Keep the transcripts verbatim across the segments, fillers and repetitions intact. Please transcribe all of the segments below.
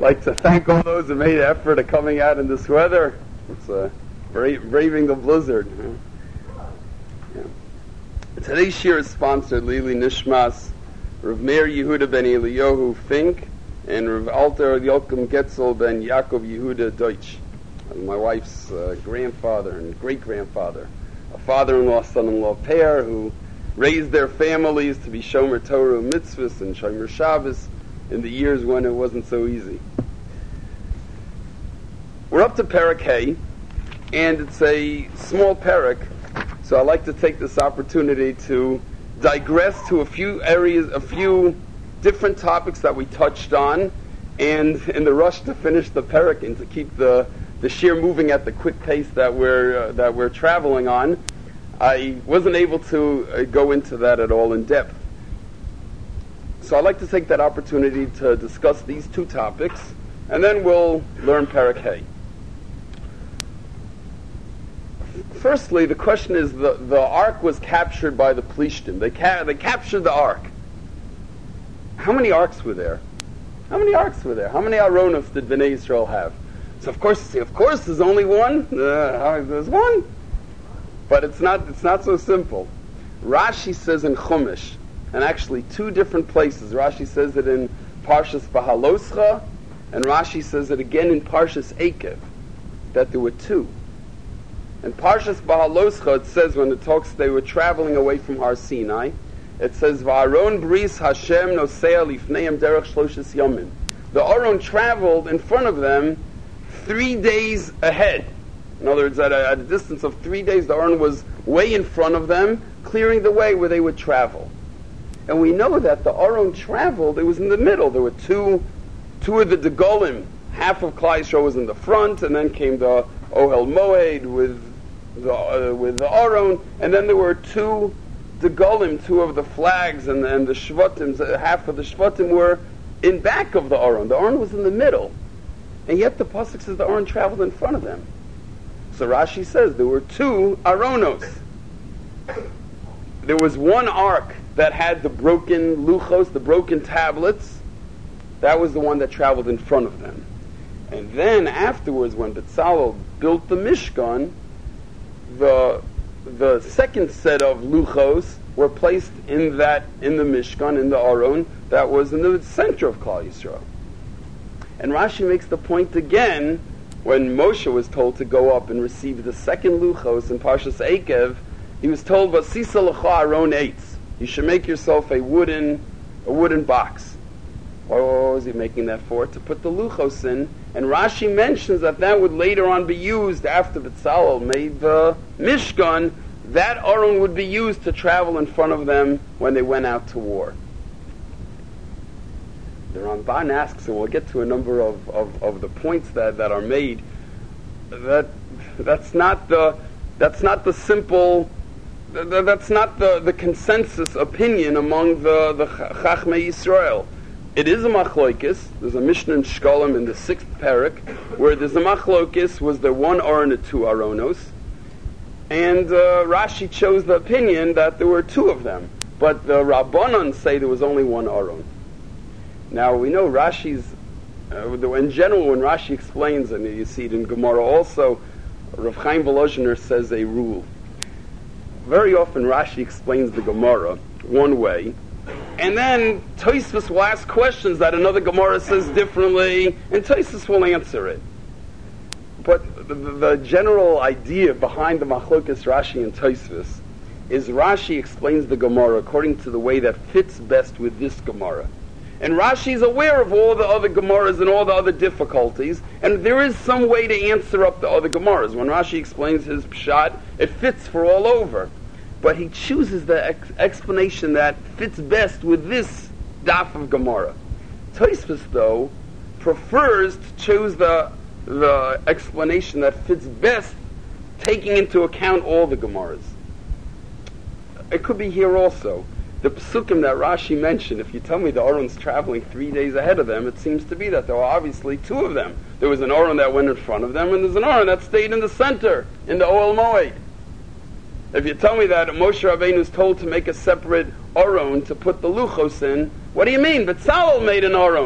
like to thank all those who made the effort of coming out in this weather. It's uh, bra- braving the blizzard. Yeah. Today's shir is sponsored Lili Nishmas, Rav Meir Yehuda ben Eliyahu Fink, and Rav Alter Yochum Getzel ben Yaakov Yehuda Deutsch. My wife's uh, grandfather and great-grandfather, a father-in-law, son-in-law pair who raised their families to be Shomer Torah mitzvahs and Shomer Shabbos in the years when it wasn't so easy. We're up to Perek Hay, and it's a small Perek, so I'd like to take this opportunity to digress to a few areas, a few different topics that we touched on, and in the rush to finish the Perek and to keep the the shir moving at the quick pace that we're uh, that we're traveling on, I wasn't able to uh, go into that at all in depth. So I'd like to take that opportunity to discuss these two topics, and then we'll learn Perek Hay. Firstly, the question is, the, the ark was captured by the Plishtim. They, ca- they captured the ark. How many arks were there? How many arks were there? How many Aronos did Bnei Yisrael have? So of course, of course, there's only one. Uh, there's one, but it's not. It's not so simple. Rashi says in Chumash, and actually two different places. Rashi says it in Parshas Bahaloscha, and Rashi says it again in Parshas Eikev, that there were two. In Parshas Bahaloscha, it says when it talks they were traveling away from Har Sinai, it says Va'aron bris Hashem nosea lifneim derech shloshes yamin. The Aron traveled in front of them three days ahead. In other words, at a, at a distance of three days, the Aron was way in front of them, clearing the way where they would travel. And we know that the Aron traveled, it was in the middle. There were two two of the Degolim. Half of Klal Yisrael was in the front, and then came the Ohel Moed with the, uh, with the Aron, and then there were two Degolim, two of the flags, and, and the Shvatim, half of the Shvatim were in back of the Aron. The Aron was in the middle. And yet the pasuk says the Aron traveled in front of them. So Rashi says there were two Aronos. There was one ark that had the broken luchos, the broken tablets. That was the one that traveled in front of them. And then afterwards, when Betzalel built the Mishkan, the the second set of luchos were placed in that in the Mishkan, in the Aron, that was in the center of Klal Yisrael. And Rashi makes the point again when Moshe was told to go up and receive the second luchos in Parshas Eikev. He was told, "Vasisa lecha aron eitz." You should make yourself a wooden, a wooden box. What was he making that for? To put the luchos in. And Rashi mentions that that would later on be used after Betzalel made the Mishkan. That Aron would be used to travel in front of them when they went out to war. The Ramban asks, and we'll get to a number of, of, of the points that, that are made, that that's not the that's not the simple that, that's not the, the consensus opinion among the, the Chachmei Yisrael. It is a machlokes. There's a Mishnah in Shkolim in the sixth parak where there's a machlokes, was there one Aron or two Aronos? And uh, Rashi chose the opinion that there were two of them, but the Rabbanon say there was only one Aron. Now, we know Rashi's, uh, in general, when Rashi explains, and you see it in Gemara also, Rav Chaim Volozhiner says a rule. Very often Rashi explains the Gemara one way, and then Tosfos will ask questions that another Gemara says differently, and Tosfos will answer it. But the, the general idea behind the Machlokes Rashi and Tosfos is Rashi explains the Gemara according to the way that fits best with this Gemara. And Rashi is aware of all the other Gemaras and all the other difficulties, and there is some way to answer up the other Gemaras. When Rashi explains his pshat, it fits for all over. But he chooses the ex- explanation that fits best with this daf of Gemara. Tosfos, though, prefers to choose the, the explanation that fits best, taking into account all the Gemaras. It could be here also. The psukim that Rashi mentioned, if you tell me the Aron's traveling three days ahead of them, it seems to be that there were obviously two of them. There was an Aron that went in front of them, and there's an Aron that stayed in the center, in the Ohel Moed. If you tell me that Moshe Rabbeinu is told to make a separate Aron to put the luchos in, what do you mean? Betzalel made an Aron.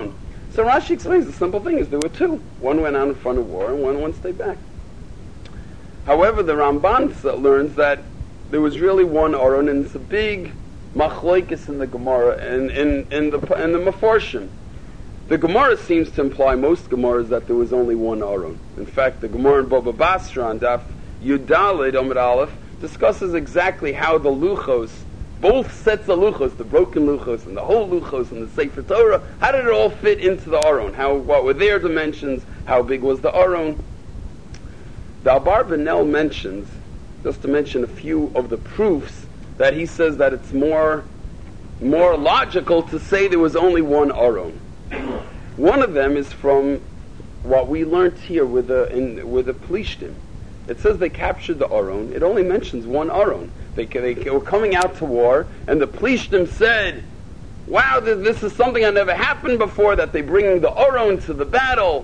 So Rashi explains the simple thing is there were two. One went out in front of war and one, one stayed back. However, the Ramban learns that there was really one Aron, and it's a big machloikis in the Gemara and in, in, in the in the Meforshim. The Gemara seems to imply, most Gemaras, that there was only one Aron. In fact, the Gemara in Baba Basra on Daf Yudalid Amud Aleph discusses exactly how the luchos, both sets of luchos, the broken luchos and the whole luchos and the Sefer Torah, how did it all fit into the Aron? How, what were their dimensions? How big was the Aron? The Abarbanel mentions, just to mention a few of the proofs, that he says that it's more, more logical to say there was only one Aron. One of them is from what we learned here with the in, with the Plishtim. It says they captured the Aron. It only mentions one Aron. They, they were coming out to war, and the Plishtim said, "Wow, this is something that never happened before. That they bring the Aron to the battle."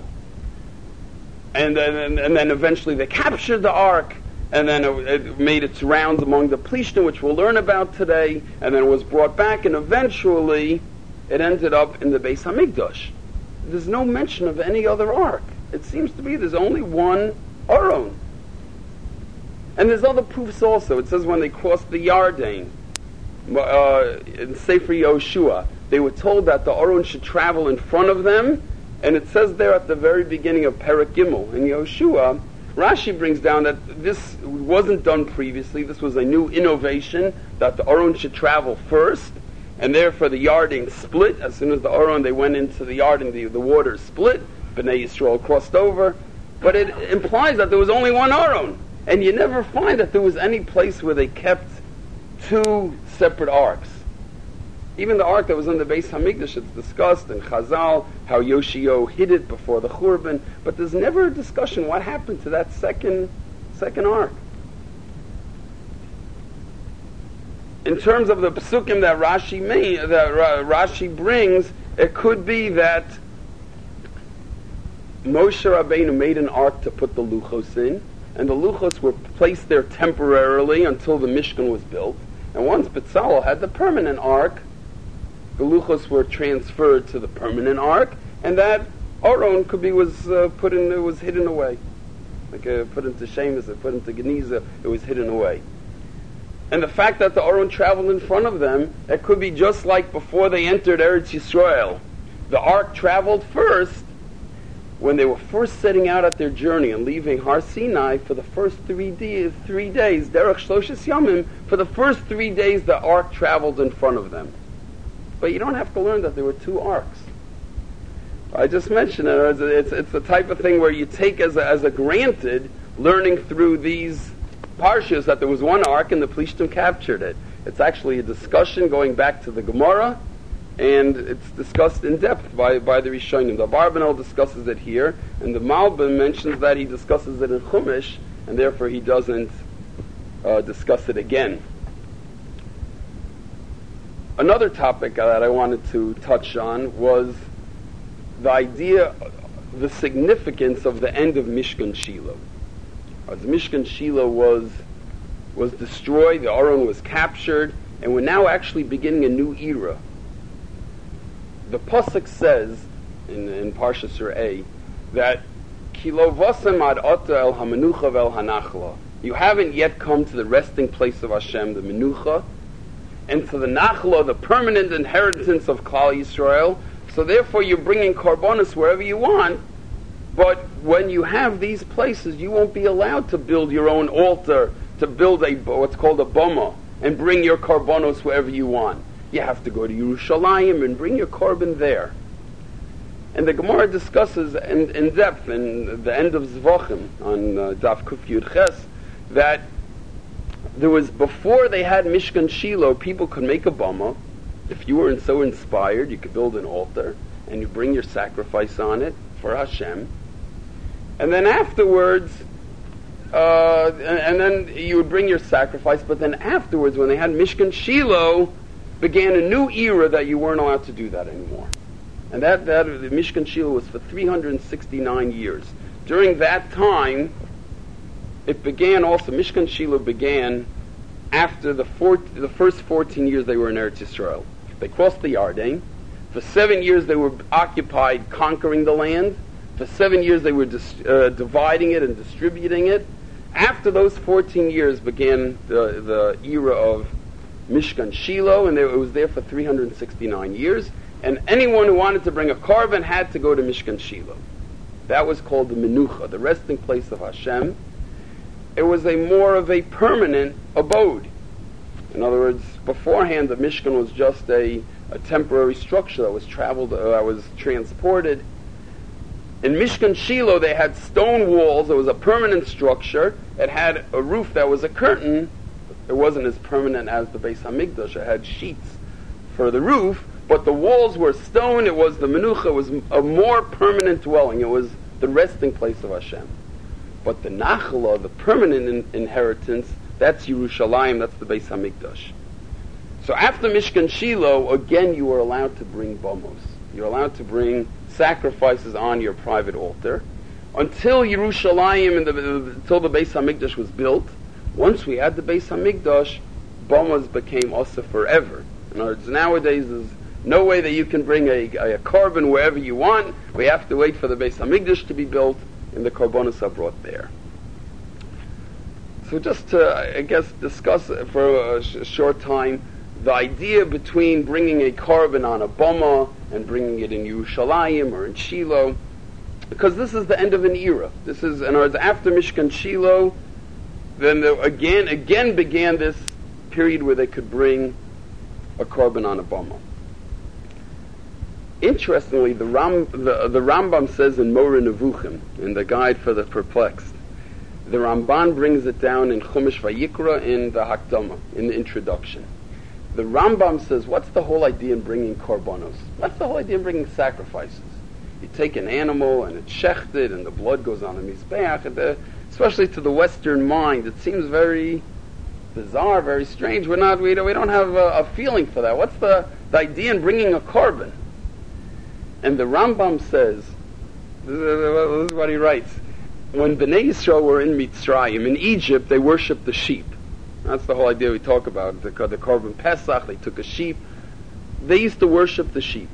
And then, and then eventually they captured the Ark, and then it, it made its rounds among the Plishtim, which we'll learn about today, and then it was brought back, and eventually it ended up in the Beis Hamikdash. There's no mention of any other Ark. It seems to be there's only one Aron. And there's other proofs also. It says when they crossed the Yarden, uh, in Sefer Yoshua, they were told that the Aron should travel in front of them. And it says there at the very beginning of Perek Gimel in Yoshua, Rashi brings down that this wasn't done previously. This was a new innovation, that the Aron should travel first, and therefore the Yarden split. As soon as the Aron, they went into the Yarden, the, the waters split. Bnei Yisrael crossed over. But it implies that there was only one Aron. And you never find that there was any place where they kept two separate arks. Even the ark that was in the Beis Hamikdash, it's discussed in Chazal, how Yoshio hid it before the Churban, but there's never a discussion what happened to that second second ark. In terms of the Pesukim that Rashi may, that Rashi brings, it could be that Moshe Rabbeinu made an ark to put the Luchos in, and the Luchos were placed there temporarily until the Mishkan was built. And once Betzalel had the permanent ark, the Luchos were transferred to the permanent ark, and that Aron could be was uh, put in, it was hidden away, like uh, put into Shemus, put into Geniza, it was hidden away. And the fact that the Aron traveled in front of them, it could be just like before they entered Eretz Yisrael. The ark traveled first. When they were first setting out at their journey and leaving Har Sinai for the first three days, three days, Derech Shloshes Yamim, for the first three days the ark traveled in front of them. But you don't have to learn that there were two arks. I just mentioned it. It's, it's the type of thing where you take as a, as a granted, learning through these parshas, that there was one ark and the Plishtim captured it. It's actually a discussion going back to the Gemara, and it's discussed in depth by, by the Rishonim. The Abarbanel discusses it here, and the Malbim mentions that he discusses it in Chumash, and therefore he doesn't uh, discuss it again. Another topic that I wanted to touch on was the idea, the significance of the end of Mishkan Shiloh. As Mishkan Shiloh was was destroyed, the Aron was captured, and we're now actually beginning a new era. The Pasuk says in, in Parshas Re'eh that Kilo vasem ad ata el hamenucha vel hanachla. You haven't yet come to the resting place of Hashem, the menucha, and to the nachla, the permanent inheritance of Klal Yisrael. So therefore you're bringing korbanos wherever you want, but when you have these places, you won't be allowed to build your own altar, to build a what's called a boma, and bring your korbanos wherever you want. You have to go to Yerushalayim and bring your korban there. And the Gemara discusses in, in depth in the end of Zvachim on uh, Daf Kuf Yud Ches that there was, before they had Mishkan Shiloh, people could make a bama. If you were so inspired, you could build an altar and you bring your sacrifice on it for Hashem. And then afterwards, uh, and, and then you would bring your sacrifice, but then afterwards, when they had Mishkan Shiloh, began a new era that you weren't allowed to do that anymore. And that, that the Mishkan Shiloh was for three hundred sixty-nine years. During that time, it began also, Mishkan Shiloh began after the, four, the first fourteen years they were in Eretz Yisrael. They crossed the Yarden. For seven years they were occupied conquering the land. For seven years they were dis- uh, dividing it and distributing it. After those fourteen years began the, the era of Mishkan Shiloh, and they, it was there for three hundred sixty-nine years. And anyone who wanted to bring a korban had to go to Mishkan Shiloh. That was called the Menucha, the resting place of Hashem. It was a more of a permanent abode. In other words, beforehand the Mishkan was just a, a temporary structure that was traveled, uh, that was transported. In Mishkan Shiloh they had stone walls. It was a permanent structure. It had a roof that was a curtain. It wasn't as permanent as the Beis Hamikdash. It had sheets for the roof, but the walls were stone. It was the Menucha. It was a more permanent dwelling. It was the resting place of Hashem. But the Nachala, the permanent in- inheritance, that's Yerushalayim, that's the Beis Hamikdash. So after Mishkan Shiloh, again you were allowed to bring bamos. You're allowed to bring sacrifices on your private altar. Until Yerushalayim, and the, until the Beis Hamikdash was built, once we had the Beis Hamikdash, bamos became also forever. In other words, nowadays there's no way that you can bring a, a, a korban wherever you want. We have to wait for the Beis Hamikdash to be built, and the korbanos are brought there. So just to, I guess, discuss for a sh- short time the idea between bringing a korban on a bama and bringing it in Yerushalayim or in Shiloh, because this is the end of an era. This is, in other words, after Mishkan Shiloh, then the, again again began this period where they could bring a korban on a bama. Interestingly, the, Ram, the, the Rambam says in Moreh Nevuchim, in the Guide for the Perplexed, the Ramban brings it down in Chumash Vayikra in the Hakdama, in the introduction. The Rambam says, what's the whole idea in bringing korbanos? What's the whole idea in bringing sacrifices? You take an animal and it's shechted and the blood goes on the mizbeach, and the, especially to the Western mind, it seems very bizarre, very strange. We're not, we don't, we don't have a, a feeling for that. What's the, the idea in bringing a korban? And the Rambam says, this is what he writes, when Bnei Yisrael were in Mitzrayim, in Egypt, they worshipped the sheep. That's the whole idea we talk about, the, the Korban Pesach. They took a sheep. They used to worship the sheep.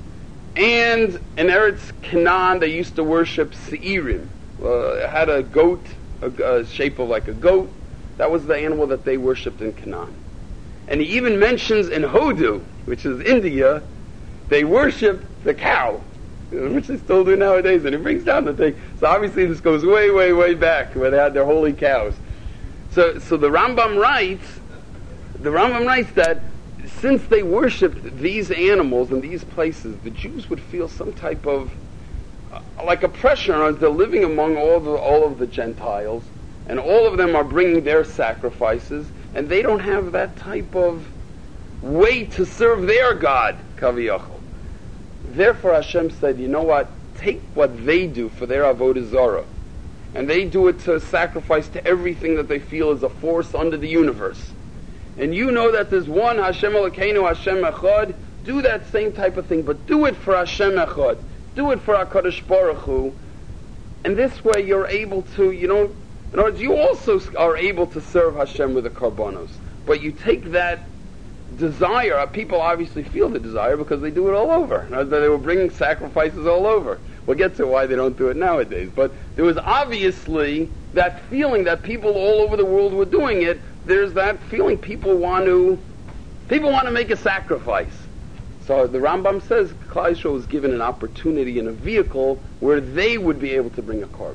And in Eretz Canaan, they used to worship Seirim. Uh, it had a goat, a, a shape of like a goat. That was the animal that they worshipped in Canaan. And he even mentions in Hodu, which is India, they worshipped the cow, which they still do nowadays, and he brings down the thing. So obviously this goes way, way, way back, where they had their holy cows. So, so the Rambam writes, the Rambam writes that since they worshipped these animals in these places, the Jews would feel some type of, uh, like a pressure on they're living among all the all of the Gentiles, and all of them are bringing their sacrifices, and they don't have that type of way to serve their God, Kaviyachol. Therefore Hashem said, you know what, take what they do for their Avodah Zarah, and they do it to sacrifice to everything that they feel is a force under the universe. And you know that there's one Hashem Elokeinu, Hashem Echad. Do that same type of thing, but do it for Hashem Echad. Do it for HaKadosh Baruch Hu. And this way you're able to, you know, in other words, you also are able to serve Hashem with the korbanos. But you take that desire, people obviously feel the desire because they do it all over. They were bringing sacrifices all over. We'll get to why they don't do it nowadays. But there was obviously that feeling that people all over the world were doing it. There's that feeling people want to, people want to make a sacrifice. So the Rambam says Klal Yisrael was given an opportunity in a vehicle where they would be able to bring a korban.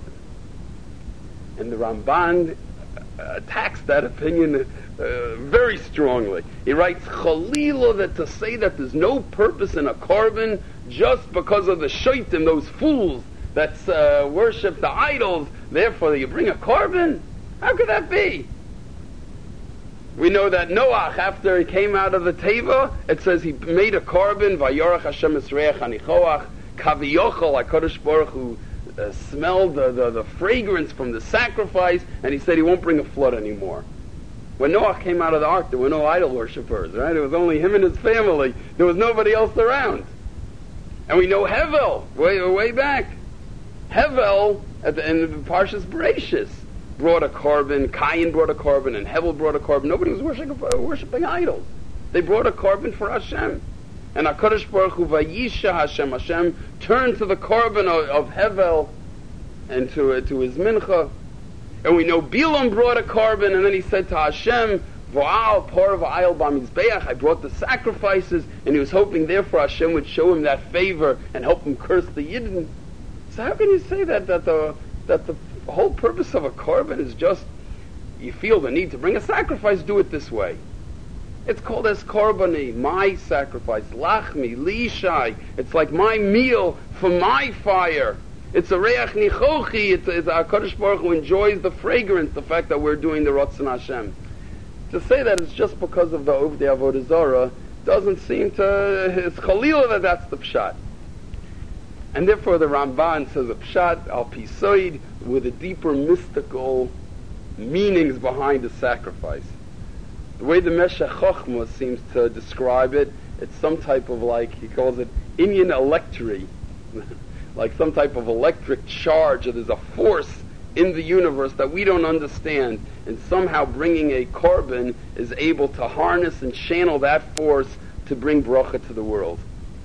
And the Ramban attacks that opinion uh, very strongly. He writes, Chalila, that to say that there's no purpose in a korban just because of the shaitim, those fools that uh, worship the idols, therefore you bring a korban? How could that be? We know that Noach, after he came out of the Teva, it says he made a korban, Vayorach Hashem Esreach Anichoach, Kaviyochel, HaKadosh Baruch Hu uh, smelled the, the, the fragrance from the sacrifice, and he said he won't bring a flood anymore. When Noach came out of the ark, there were no idol worshippers, right? It was only him and his family. There was nobody else around. And we know Hevel, way, way back. Hevel, at the end of the Parshas Bereshis, brought a korban, Cain brought a korban, and Hevel brought a korban. Nobody was worshiping, worshiping idols. They brought a korban for Hashem. And HaKadosh Baruch Hu Vayisha Hashem, Hashem turned to the korban of, of Hevel and to, uh, to his mincha. And we know Bilam brought a korban, and then he said to Hashem, V'al par v'ayil b'mizbeach, I brought the sacrifices, and he was hoping therefore Hashem would show him that favor and help him curse the Yidden. So how can you say that, that the that the whole purpose of a korban is just, you feel the need to bring a sacrifice, do it this way. It's called as korbani, my sacrifice, lachmi, lishai. It's like my meal for my fire. It's a reach nichochi. It's, it's HaKadosh Baruch Hu enjoys the fragrance, the fact that we're doing the Ratzon Hashem. To say that it's just because of the Ovdei Avodah Zarah doesn't seem to, it's chalila that that's the pshat. And therefore the Ramban says a pshat, al pisoid, with the deeper mystical meanings behind the sacrifice. The way the Meshech Chochmah seems to describe it, it's some type of, like, he calls it Inyan electri, like some type of electric charge, that there's a force in the universe that we don't understand, and somehow bringing a korban is able to harness and channel that force to bring bracha to the world.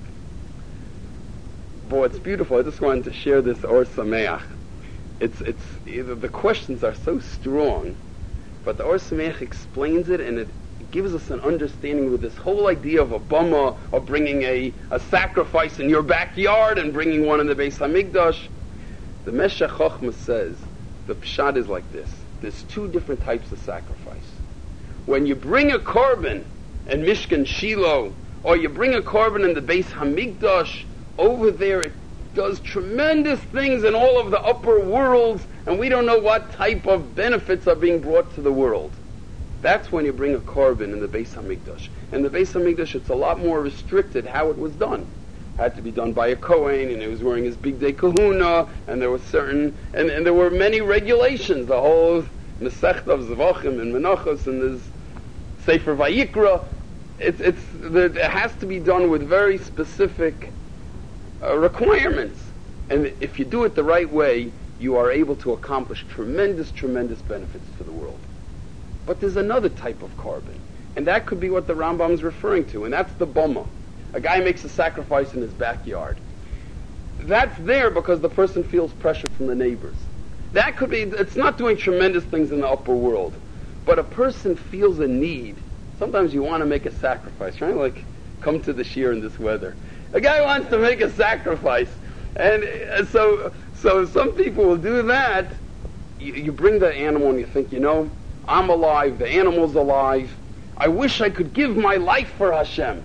Boy, it's beautiful. I just wanted to share this Or Sameach. It's, it's, the questions are so strong, but the Or Sameach explains it, and it gives us an understanding with this whole idea of a bama, of bringing a, a sacrifice in your backyard and bringing one in the Beis HaMikdash. The Meshech Chochmah says, the pshat is like this. There's two different types of sacrifice. When you bring a korban in Mishkan Shiloh, or you bring a korban in the Beis HaMikdash, over there it does tremendous things in all of the upper worlds, and we don't know what type of benefits are being brought to the world. That's when you bring a korban in the Beis HaMikdash. In the Beis HaMikdash, it's a lot more restricted how it was done. It had to be done by a Kohen, and he was wearing his Bigdei Kahuna, and there was certain, and, and there were many regulations. The whole Masechta of Zvachim and Menachos, and there's Sefer Vayikra. It's, it's, it has to be done with very specific uh, requirements. And if you do it the right way, you are able to accomplish tremendous, tremendous benefits to the world. But there's another type of korban, and that could be what the Rambam is referring to, and that's the bama. A guy makes a sacrifice in his backyard. That's there because the person feels pressure from the neighbors. That could be, it's not doing tremendous things in the upper world, but a person feels a need. Sometimes you want to make a sacrifice, right? Like, come to the shiur in this weather. A guy wants to make a sacrifice, and uh, so so some people will do that. You, you bring the animal and you think, you know, I'm alive, the animal's alive. I wish I could give my life for Hashem.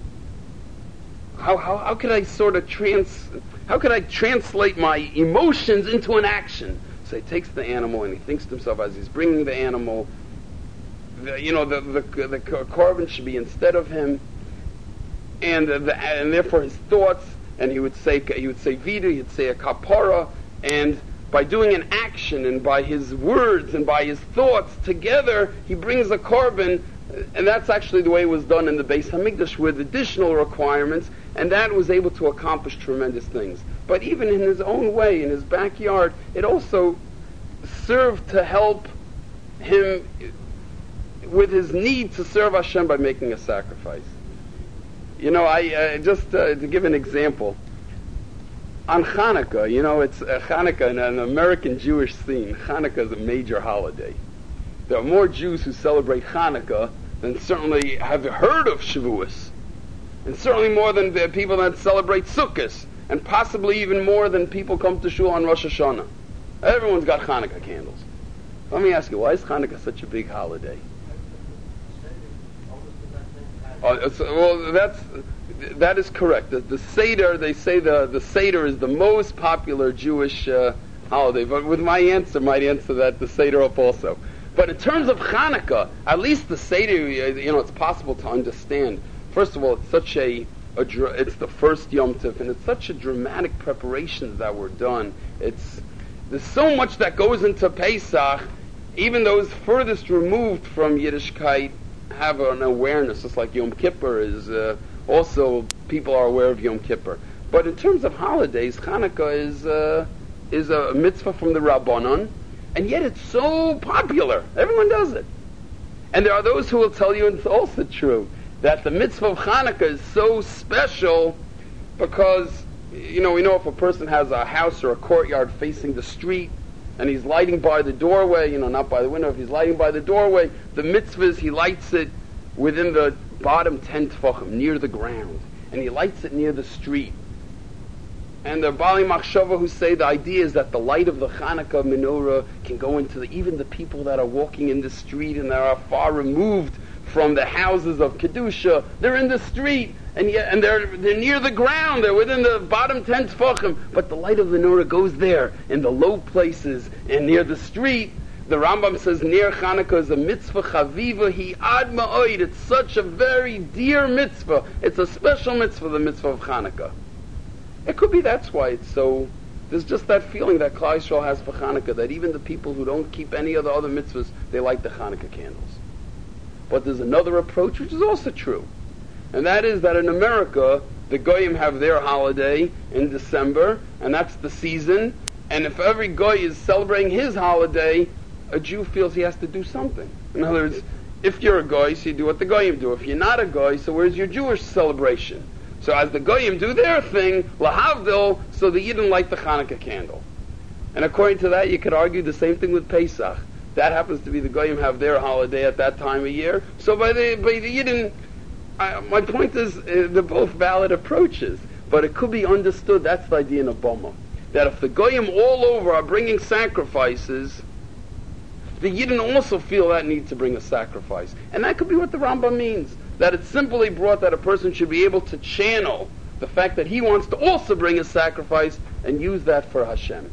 How how how could I sort of trans how could I translate my emotions into an action? So he takes the animal and he thinks to himself as he's bringing the animal, the, you know, the, the the korban should be instead of him, and the, and therefore his thoughts. And he would say he would say vidu, he'd say a kapara, and by doing an action and by his words and by his thoughts together, he brings a korban. And that's actually the way it was done in the Beis HaMikdash with additional requirements, and that was able to accomplish tremendous things. But even in his own way, in his backyard, it also served to help him with his need to serve Hashem by making a sacrifice. You know, I uh, just uh, to give an example, on Hanukkah, you know, it's uh, Hanukkah in an American Jewish scene. Hanukkah is a major holiday. There are more Jews who celebrate Hanukkah than certainly have heard of Shavuos, and certainly more than the people that celebrate Sukkot, and possibly even more than people come to Shul on Rosh Hashanah. Everyone's got Hanukkah candles. Let me ask you, why is Hanukkah such a big holiday? Uh, so, well, that's that is correct. The, the Seder, they say the the Seder is the most popular Jewish uh, holiday. But with my answer, might answer that the Seder up also. But in terms of Hanukkah, at least the Seder, you know, it's possible to understand. First of all, it's such a, a it's the first Yom Tov, and it's such a dramatic preparations that were done. It's there's so much that goes into Pesach. Even those furthest removed from Yiddishkeit have an awareness, just like Yom Kippur is. Uh, also, people are aware of Yom Kippur. But in terms of holidays, Hanukkah is uh, is a mitzvah from the Rabbanon. And yet it's so popular. Everyone does it. And there are those who will tell you, and it's also true, that the mitzvah of Hanukkah is so special because, you know, we know if a person has a house or a courtyard facing the street and he's lighting by the doorway, you know, not by the window, if he's lighting by the doorway, the mitzvah is he lights it within the bottom ten tefachim, near the ground, and he lights it near the street. And the Bali Machshava who say the idea is that the light of the Hanukkah menorah can go into the, even the people that are walking in the street and that are far removed from the houses of Kedusha, they're in the street, and yet, and they're they're near the ground, they're within the bottom ten tefachim, but the light of the menorah goes there, in the low places, and near the street. The Rambam says, near Hanukkah is a mitzvah chaviva hi ad ma'oid. It's such a very dear mitzvah. It's a special mitzvah, the mitzvah of Hanukkah. It could be that's why it's so, there's just that feeling that Klal Yisrael has for Hanukkah, that even the people who don't keep any of the other mitzvahs, they light the Hanukkah candles. But there's another approach which is also true. And that is that in America, the Goyim have their holiday in December, and that's the season. And if every Goy is celebrating his holiday, a Jew feels he has to do something. In other words, if you're a Goy, so you do what the Goyim do. If you're not a Goy, so where's your Jewish celebration? So as the Goyim do their thing, lahavdil, so the Yidden light the Hanukkah candle. And according to that, you could argue the same thing with Pesach. That happens to be the Goyim have their holiday at that time of year. So by the by the Yidden, uh, my point is uh, they're both valid approaches. But it could be understood, that's the idea in Obama, that if the Goyim all over are bringing sacrifices, the Yidden also feel that need to bring a sacrifice. And that could be what the Rambam means. That it's simply brought that a person should be able to channel the fact that he wants to also bring a sacrifice and use that for Hashem.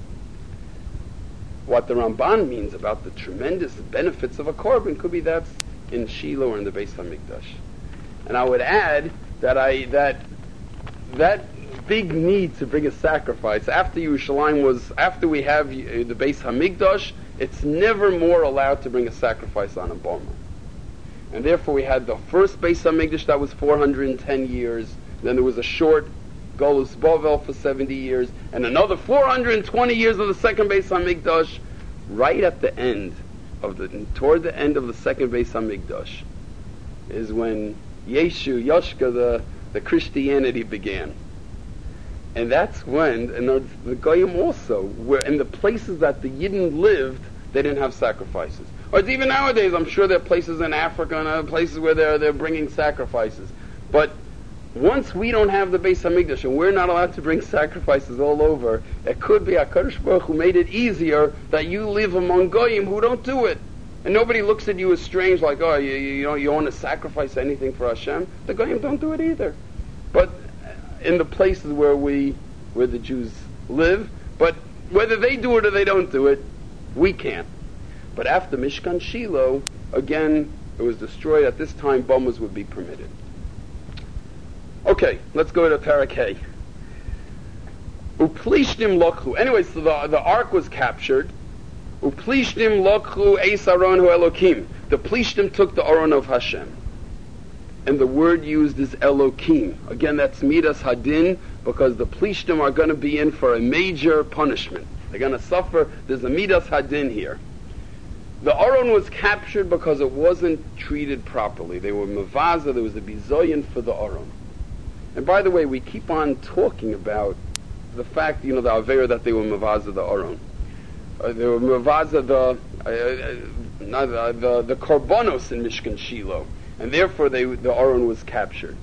What the Ramban means about the tremendous benefits of a korban could be that's in Shiloh or in the Beis HaMikdash. And I would add that I that that big need to bring a sacrifice after Yerushalayim was after we have the Beis HaMikdash, it's never more allowed to bring a sacrifice on a boma. And therefore we had the first Beis HaMikdash that was four hundred ten years, then there was a short Golus Bavel for seventy years, and another four hundred twenty years of the second Beis HaMikdash. Right at the end of the, toward the end of the second Beis HaMikdash, is when Yeshu, Yoshka, the, the Christianity began. And that's when, and the, the Goyim also, where in the places that the Yidden lived, they didn't have sacrifices. Or it's even nowadays, I'm sure there are places in Africa and other places where they're, they're bringing sacrifices. But once we don't have the Beis HaMikdash and we're not allowed to bring sacrifices all over, it could be HaKadosh Baruch Hu made it easier that you live among Goyim who don't do it. And nobody looks at you as strange, like, oh, you, you, you, know, you want to sacrifice anything for Hashem? The Goyim don't do it either. But in the places where we, where the Jews live, but whether they do it or they don't do it, we can't. But after Mishkan Shiloh, again, it was destroyed. At this time, bomas would be permitted. Okay, let's go to Perek Hey. Uplishtim lokhu. Anyway, so the, the ark was captured. Uplishtim lokhu eis aron hu Elokim. The Plishtim took the Aron of Hashem. And the word used is Elokim. Again, that's Midas Hadin, because the Plishtim are going to be in for a major punishment. They're going to suffer. There's a Midas Hadin here. The Aron was captured because it wasn't treated properly. They were Mavaza, there was a bizoyin for the Aron. And by the way, we keep on talking about the fact, you know, the Avera that they were Mavaza the Aron. Uh, they were Mavaza the, uh, uh, not, uh, the the Korbanos in Mishkan Shiloh. And therefore they, the Aron was captured.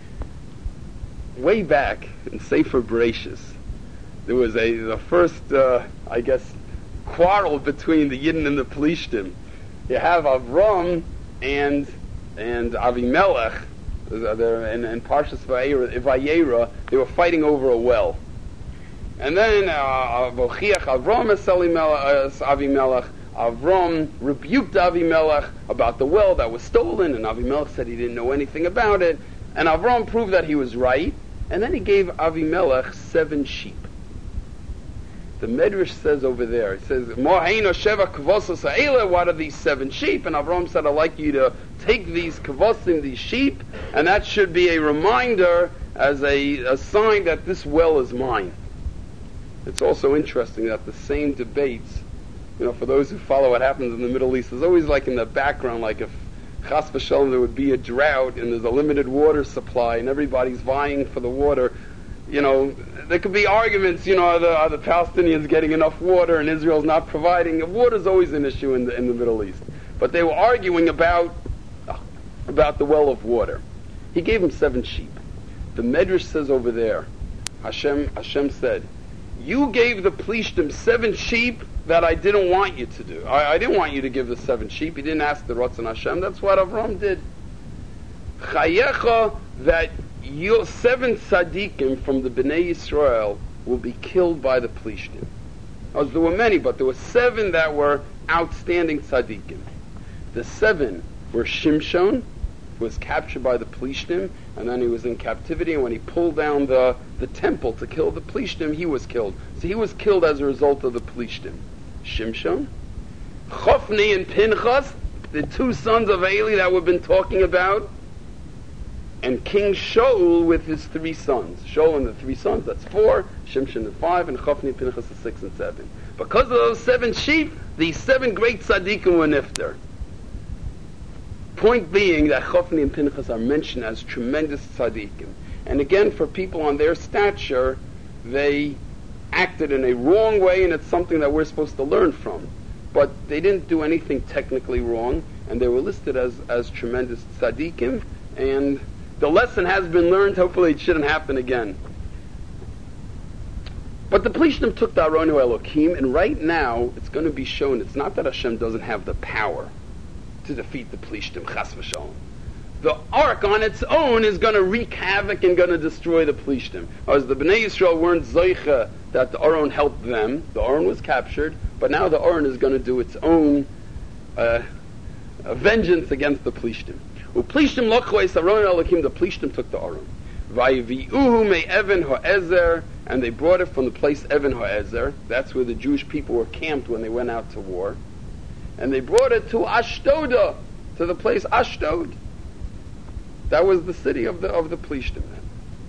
Way back in Sefer Bereshis, there was a the first, uh, I guess, quarrel between the Yidden and the Plishtim. You have Avram and and Avimelech. In, in Parshas Vayera, they were fighting over a well. And then Vochiach Avram es Avimelech. Avram rebuked Avimelech about the well that was stolen, and Avimelech said he didn't know anything about it. And Avram proved that he was right, and then he gave Avimelech seven sheep. The Medrash says over there, it says, Mohaino Sheva Kavosos Ha'ela, what are these seven sheep? And Avram said, I'd like you to take these kavosim, these sheep, and that should be a reminder as a, a sign that this well is mine. It's also interesting that the same debates, you know, for those who follow what happens in the Middle East, there's always like in the background, like if chas v'shalom, there would be a drought and there's a limited water supply and everybody's vying for the water, you know, there could be arguments, you know, are the, are the Palestinians getting enough water and Israel's not providing? Water's always an issue in the, in the Middle East. But they were arguing about, about the well of water. He gave him seven sheep. The Medrash says over there, Hashem, Hashem said, you gave the Plishtim seven sheep that I didn't want you to do. I, I didn't want you to give the seven sheep. He didn't ask the Ratzon Hashem. That's what Avram did. Chayecha, that you, seven tzaddikim from the Bnei Yisrael will be killed by the Plishtim. As there were many, but there were seven that were outstanding tzaddikim. The seven were Shimshon, who was captured by the Plishtim, and then he was in captivity, and when he pulled down the, the temple to kill the Plishtim, he was killed. So he was killed as a result of the Plishtim. Shimshon, Chofni and Pinchas, the two sons of Eli that we've been talking about, and King Shaul with his three sons. Shaul and the three sons, that's four, Shimshon is five, and Chofni and Pinchas is six and seven. Because of those seven sheep, these seven great tzaddikim were nifter. Point being that Chofni and Pinchas are mentioned as tremendous tzaddikim. And again, for people on their stature, they acted in a wrong way, and it's something that we're supposed to learn from. But they didn't do anything technically wrong, and they were listed as, as tremendous tzaddikim, and the lesson has been learned. Hopefully it shouldn't happen again. But the Plishtim took the Aronu Elokim, and right now it's going to be shown, it's not that Hashem doesn't have the power to defeat the Plishtim, chas v'shalom. The ark on its own is going to wreak havoc and going to destroy the Plishtim. As the Bnei Yisrael weren't zoicha that the Aron helped them, the Aron was captured, but now the Aron is going to do its own uh, uh, vengeance against the Plishtim. Uplishtim lochoi saron elokim, the Plishtim took the Aron. Vayiviuhu me Even Ha'ezer, and they brought it from the place Even Ha'ezer. That's where the Jewish people were camped when they went out to war. And they brought it to Ashtoda, to the place Ashdod. That was the city of the of the Plishtim then.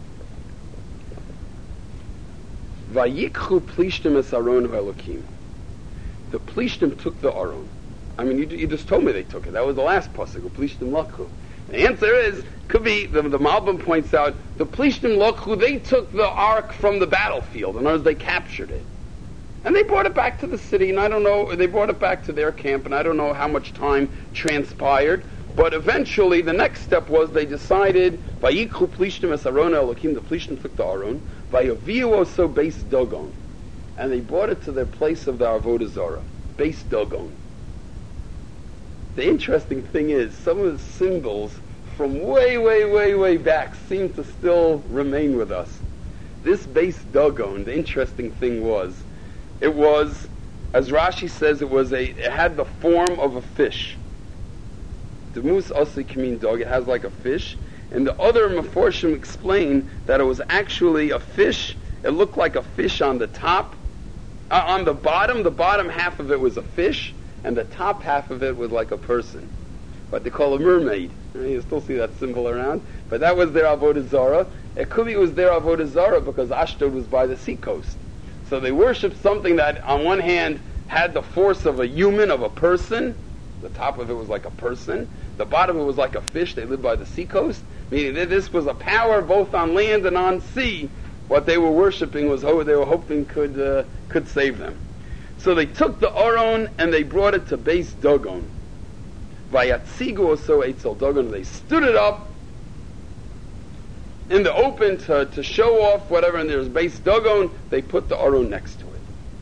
Vayikchu Plishtim es Aron Elokim. The Plishtim took the Aron. I mean, you, you just told me they took it. That was the last pasuk. Plishtim lakhu. The answer is, could be, the, the Malbim points out, the Plishtim lakhu, they took the ark from the battlefield. In other words, they captured it. And they brought it back to the city, and I don't know, they brought it back to their camp, and I don't know how much time transpired. But eventually, the next step was they decided, Vayikhu Plishtim es Aron Elokim, the Plishtim took the Aron, Vayaviu oso Beis Dagon, and they brought it to their place of the Avodah Zarah, Beis Dagon. The interesting thing is, some of the symbols from way, way, way, way back seem to still remain with us. This Beis Dagon, the interesting thing was, it was, as Rashi says, it was a, it had the form of a fish. The mus also kamin dog, it has like a fish. And the other Meforshim explain that it was actually a fish. It looked like a fish on the top. Uh, on the bottom, the bottom half of it was a fish, and the top half of it was like a person. What they call a mermaid. You still see that symbol around. But that was their Avodah Zarah. It could be it was their Avodah Zarah because Ashdod was by the seacoast. So they worshipped something that on one hand had the force of a human, of a person. The top of it was like a person. The bottom of it was like a fish. They lived by the seacoast. Meaning that this was a power both on land and on sea. What they were worshipping was who they were hoping could uh, could save them. So they took the Aron and they brought it to Beis Dagon. Vayatzigu oso eitzel Dagon. They stood it up in the open to, to show off whatever, and there's Beis Dagon. They put the Aron next to it.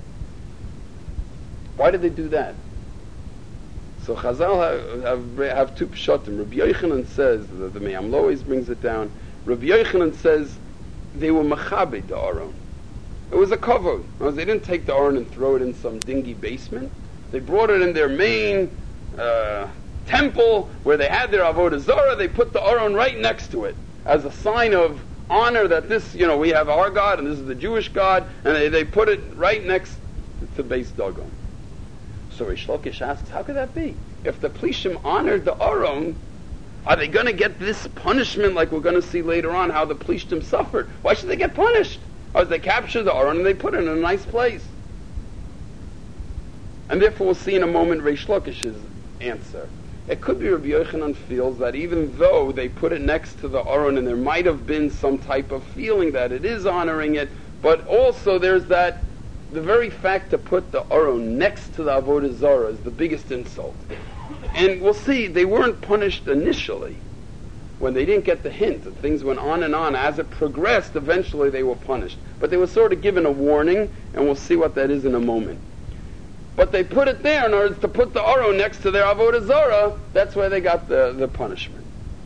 Why did they do that? So Chazal have, have, have two pshatim. Rabbi Yochanan says, the, the Me'am always brings it down, Rabbi Yochanan says they were machabed the Aron. It was a kavod. They didn't take the Aron and throw it in some dingy basement. They brought it in their main uh, temple where they had their Avodah Zarah. They put the Aron right next to it as a sign of honor that this, you know, we have our God and this is the Jewish God, and they, they put it right next to Beis Dagon. So Reish Lakish asks, how could that be? If the Plishtim honored the Aron, are they going to get this punishment like we're going to see later on how the Plishtim suffered? Why should they get punished? As they capture the Aron and they put it in a nice place. And therefore we'll see in a moment Reish Lakish's answer. It could be Rabbi Yochanan feels that even though they put it next to the Aron and there might have been some type of feeling that it is honoring it, but also there's that, the very fact to put the Aron next to the Avodah Zarah is the biggest insult. And we'll see, they weren't punished initially when they didn't get the hint. And things went on and on. As it progressed, eventually they were punished. But they were sort of given a warning, and we'll see what that is in a moment. But they put it there in order to put the Aron next to their Avodah Zarah. That's where they got the, the punishment.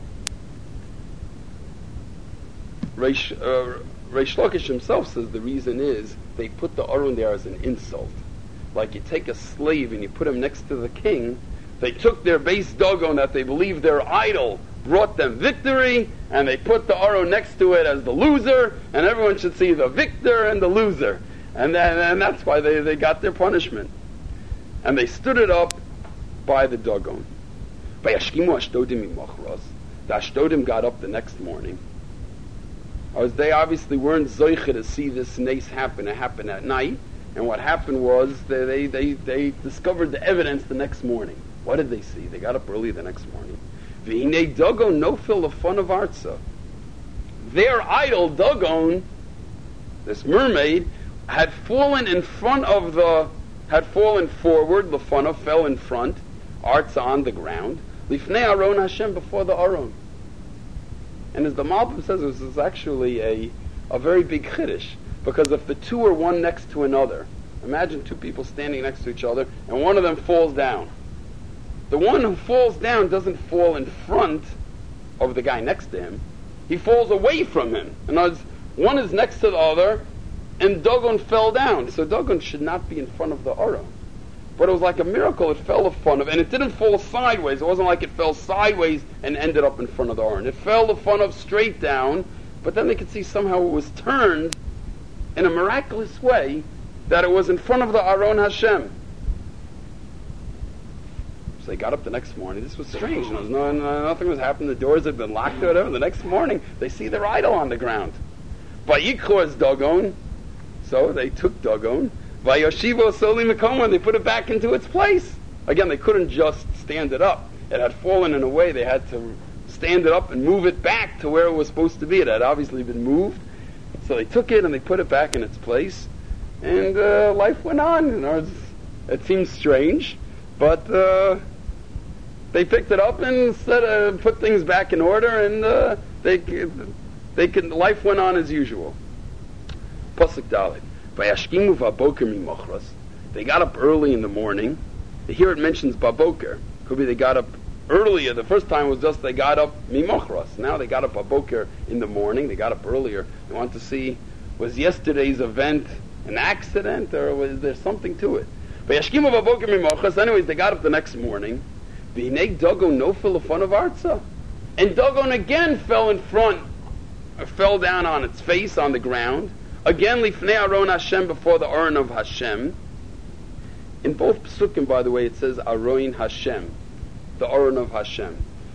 Reish, uh, Reish Lakish himself says the reason is they put the Aron there as an insult. Like you take a slave and you put him next to the king. They took their base Dagon that they believed their idol brought them victory, and they put the Aron next to it as the loser, and everyone should see the victor and the loser. And, then, and that's why they, they got their punishment. And they stood it up by the Dagon. By Ashkimu Ashdodim Imachros, the Ashdodim got up the next morning. As they obviously weren't zoiche to see this nace happen. It happened at night, and what happened was they, they, they, they discovered the evidence the next morning. What did they see? They got up early the next morning. V'hinei Dagon nofil lefon of Arza. Their idol Dagon, this mermaid, had fallen in front of the, had fallen forward. Lefona fell in front. Arza on the ground. Lifnei Aron Hashem, before the Aron. And as the Malbim says, this is actually a a very big chiddush, because if the two are one next to another, imagine two people standing next to each other, and one of them falls down. The one who falls down doesn't fall in front of the guy next to him. He falls away from him. In other words, one is next to the other, and Dagon fell down. So Dagon should not be in front of the Aron. But it was like a miracle. It fell in front of, and it didn't fall sideways. It wasn't like it fell sideways and ended up in front of the Aron. It fell in front of straight down, but then they could see somehow it was turned in a miraculous way that it was in front of the Aron Hashem. So they got up the next morning. This was strange. There was no, no, nothing was happening. The doors had been locked or whatever. The next morning, they see their idol on the ground. Vayikhu es Dagon. So they took Dagon. Vayoshivo soli mekomo, and they put it back into its place. Again, they couldn't just stand it up. It had fallen in a way. They had to stand it up and move it back to where it was supposed to be. It had obviously been moved. So they took it and they put it back in its place. And uh, life went on. You know, it seems strange, but uh, they picked it up and set, uh, put things back in order, and uh, they they could, life went on as usual. Pasuk Dalet. Vayashkimu v'aboker mimochros. They got up early in the morning. Here it mentions baboker. Could be they got up earlier. The first time was just they got up mimochros. Now they got up baboker in the morning. They got up earlier. They want to see, was yesterday's event an accident, or was there something to it? Vayashkimu v'aboker mimochros. Anyways, they got up the next morning. V'hinei Dagon nofil lefon of Arza. And Dagon again fell in front, or fell down on its face on the ground. Again, lifnei Aron Hashem, before the Aron of Hashem. In both psukim, by the way, it says Aron Hashem, the Aron of Hashem.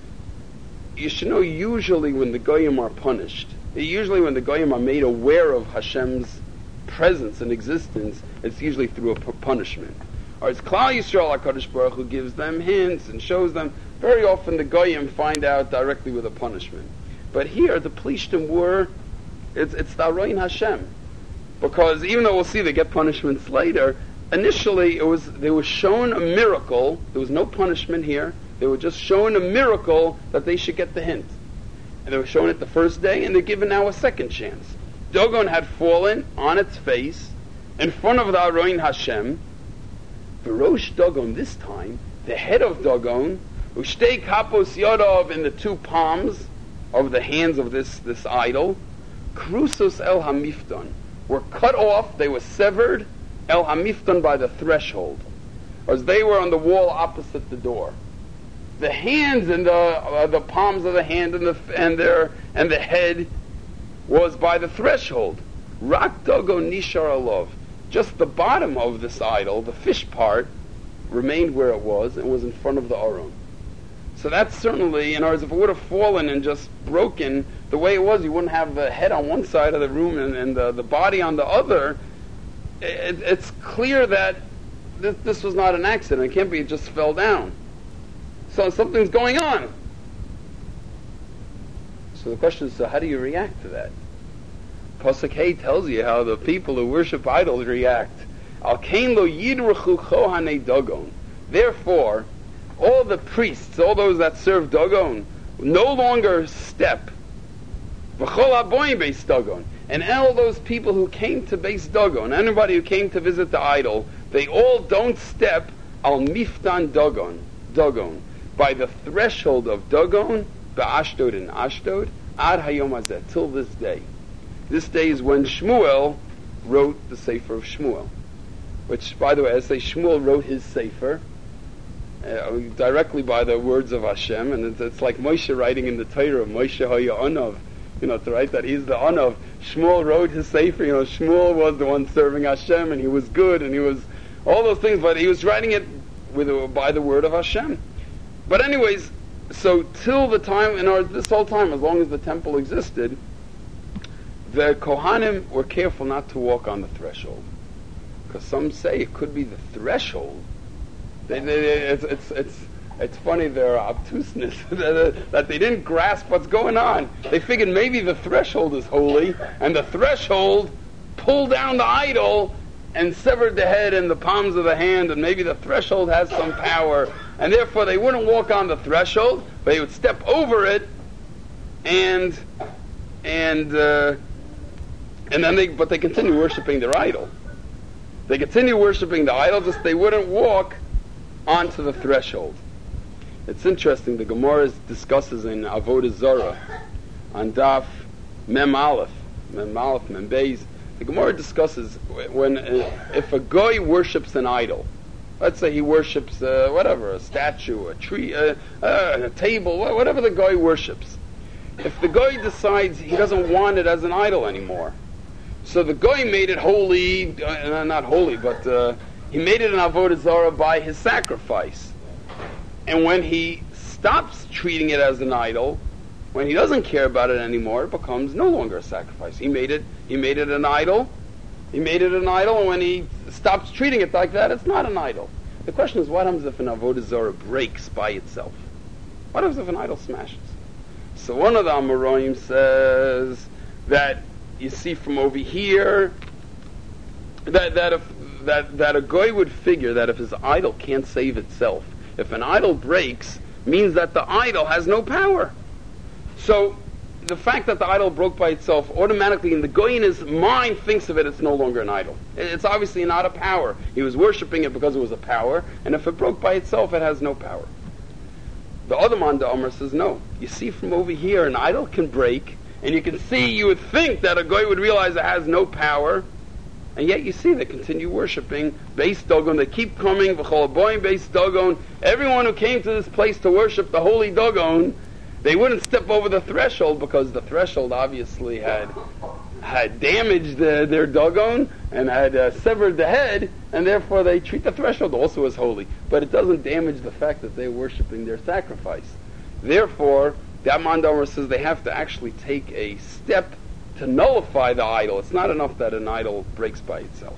You should know, usually when the Goyim are punished, usually when the Goyim are made aware of Hashem's presence and existence, it's usually through a punishment. Or it's Klal Yisrael, HaKadosh Baruch Hu gives them hints and shows them. Very often the Goyim find out directly with a punishment. But here, the Plishtim were, it's, it's the Aron Hashem. Because even though we'll see they get punishments later, initially it was they were shown a miracle. There was no punishment here. They were just shown a miracle that they should get the hint. And they were shown it the first day, and they're given now a second chance. Dagon had fallen on its face in front of the Aron Hashem. V'rosh Dagon, this time, the head of Dagon, Ushtei kapos yodov, in the two palms of the hands of this, this idol, Krusos el hamifton, were cut off, they were severed, el hamifton, by the threshold, as they were on the wall opposite the door. The hands and the uh, the palms of the hand and the and their and the head was by the threshold. Rak Dagon nishar alov, just the bottom of this idol, the fish part, remained where it was and was in front of the Aron. So that's certainly, in other words, if it would have fallen and just broken the way it was, you wouldn't have the head on one side of the room and, and the, the body on the other. It, it's clear that this, this was not an accident. It can't be it just fell down. so something's going on. So the question is, so how do you react to that? Pasuk Hey tells you how the people who worship idols react. Al kain lo yidrachu chohanei dagon. Therefore, all the priests, all those that serve Dagon, no longer step. V'chol haboim beis Dagon. And all those people who came to Beis Dagon, anybody who came to visit the idol, they all don't step al miftan Dagon, Dagon, by the threshold of Dagon, ba'ashdod and Ashdod, ad hayom hazeh, till this day. This day is when Shmuel wrote the Sefer of Shmuel. Which, by the way, I say Shmuel wrote his Sefer uh, directly by the words of Hashem, and it's, it's like Moshe writing in the Torah, Moshe haya Anav, you know, to write that he's the Anav. Shmuel wrote his Sefer, you know, Shmuel was the one serving Hashem, and he was good, and he was all those things, but he was writing it with by the word of Hashem. But anyways, so till the time, in our, this whole time, as long as the temple existed, the Kohanim were careful not to walk on the threshold. Because some say it could be the threshold. They, they, they, it's, it's, it's, it's funny, their obtuseness, that they didn't grasp what's going on. They figured maybe the threshold is holy, and the threshold pulled down the idol and severed the head and the palms of the hand, and maybe the threshold has some power, and therefore they wouldn't walk on the threshold, but they would step over it, and and uh, and then they, but they continue worshiping their idol. They continue worshiping the idol, just they wouldn't walk onto the threshold. It's interesting, the Gemara discusses in Avodah Zarah, on Daf Mem Aleph, Mem Aleph, Mem Beis, the Gemara discusses when, uh, if a goy worships an idol, let's say he worships, uh, whatever, a statue, a tree, uh, uh, a table, whatever the goy worships. If the goy decides he doesn't want it as an idol anymore, so the goy made it holy, uh, not holy, but uh, he made it an avodah zarah by his sacrifice. And when he stops treating it as an idol, when he doesn't care about it anymore, it becomes no longer a sacrifice. He made it, he made it an idol. He made it an idol, and when he stops treating it like that, it's not an idol. The question is, what happens if an avodah zarah breaks by itself? What happens if an idol smashes? So one of the Amoraim says that you see from over here that that if that that a goy would figure that if his idol can't save itself, if an idol breaks, means that the idol has no power. So the fact that the idol broke by itself, automatically in the goy in his mind thinks of it, it's no longer an idol. It's obviously not a power. He was worshipping it because it was a power, and if it broke by itself, it has no power. The other Manda Amar says, no. You see from over here, an idol can break, and you can see, you would think that a goy would realize it has no power, and yet you see they continue worshipping Beis Dagon. They keep coming, V'chol haboim Beis Dagon. Everyone who came to this place to worship the holy Dagon, they wouldn't step over the threshold, because the threshold obviously had had damaged the, their Dagon and had uh, severed the head, and therefore they treat the threshold also as holy. But it doesn't damage the fact that they're worshipping their sacrifice. Therefore, the Amandamar says they have to actually take a step to nullify the idol. It's not enough that an idol breaks by itself.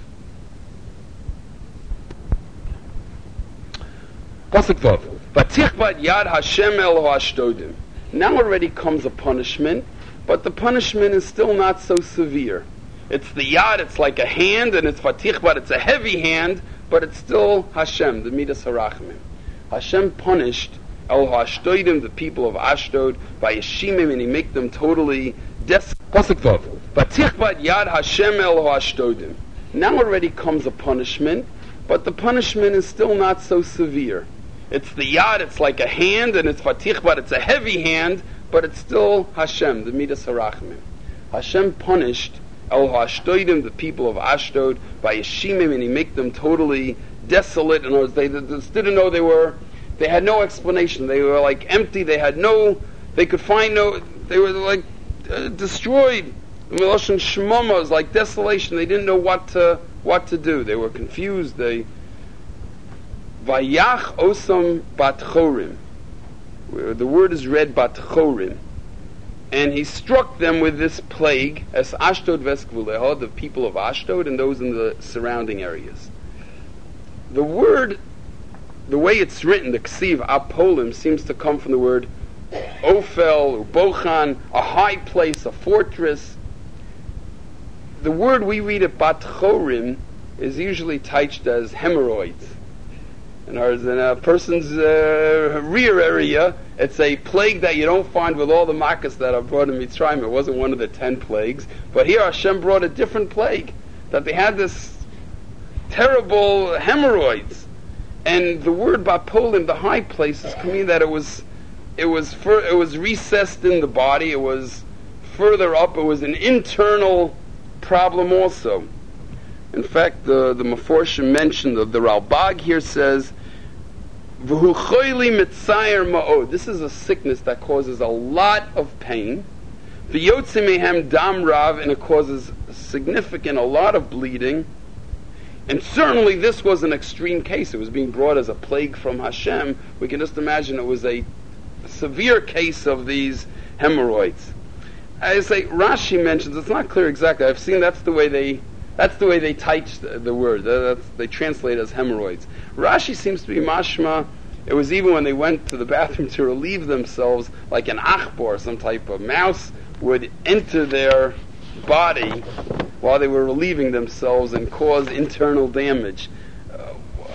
Pasuk Vav. V'tichvat yad Hashem el ha'ashdodim. Now already comes a punishment, but the punishment is still not so severe. It's the yad, it's like a hand, and it's v'tichvat, it's a heavy hand, but it's still Hashem, the Midas HaRachmim. Hashem punished el ha'ashdodim, the people of Ashdod, by Yeshimim, and he make them totally desolate. Pasuk Vav. V'tichvat yad Hashem el ha'ashdodim. Now already comes a punishment, but the punishment is still not so severe. It's the yad, it's like a hand, and it's v'tichvat, it's a heavy hand, but it's still Hashem, the Midas HaRachmim. Hashem punished el ha'ashdodim, the people of Ashdod, by Yeshimim, and he make them totally desolate. In other words, they, they just didn't know they were, they had no explanation. They were like empty, they had no, they could find no, they were like uh, destroyed. Meloshin Shmoma was like desolation. They didn't know what to, what to do. They were confused. They, Vayach osam bat chorim. The word is read bat chorim. And he struck them with this plague, as Ashdod veskvuleha, the people of Ashdod and those in the surrounding areas. The word the way it's written, the ksiv apolim, seems to come from the word Ophel, Bochan, a high place, a fortress. The word we read at Bat Chorim is usually touched as hemorrhoids. In other words, in a person's uh, rear area, it's a plague that you don't find with all the makas that are brought in Mitzrayim. It wasn't one of the ten plagues. But here Hashem brought a different plague, that they had this terrible hemorrhoids. And the word Bapolim, the high places, can mean that it was It was fur, it was recessed in the body. It was further up. It was an internal problem also. In fact, the the Meforshim mentioned, the, the Ralbag here says, "V'hu choyli mitzayer ma'od." This is a sickness that causes a lot of pain. V'yotze mehem dam rav, and it causes significant, a lot of bleeding. And certainly this was an extreme case. It was being brought as a plague from Hashem. We can just imagine it was a severe case of these hemorrhoids. I say Rashi mentions, it's not clear exactly. I've seen that's the way they that's the way they typed the, the word. That's, they translate it as hemorrhoids. Rashi seems to be mashma. It was even when they went to the bathroom to relieve themselves, like an achbor, some type of mouse, would enter their body while they were relieving themselves and cause internal damage. Uh,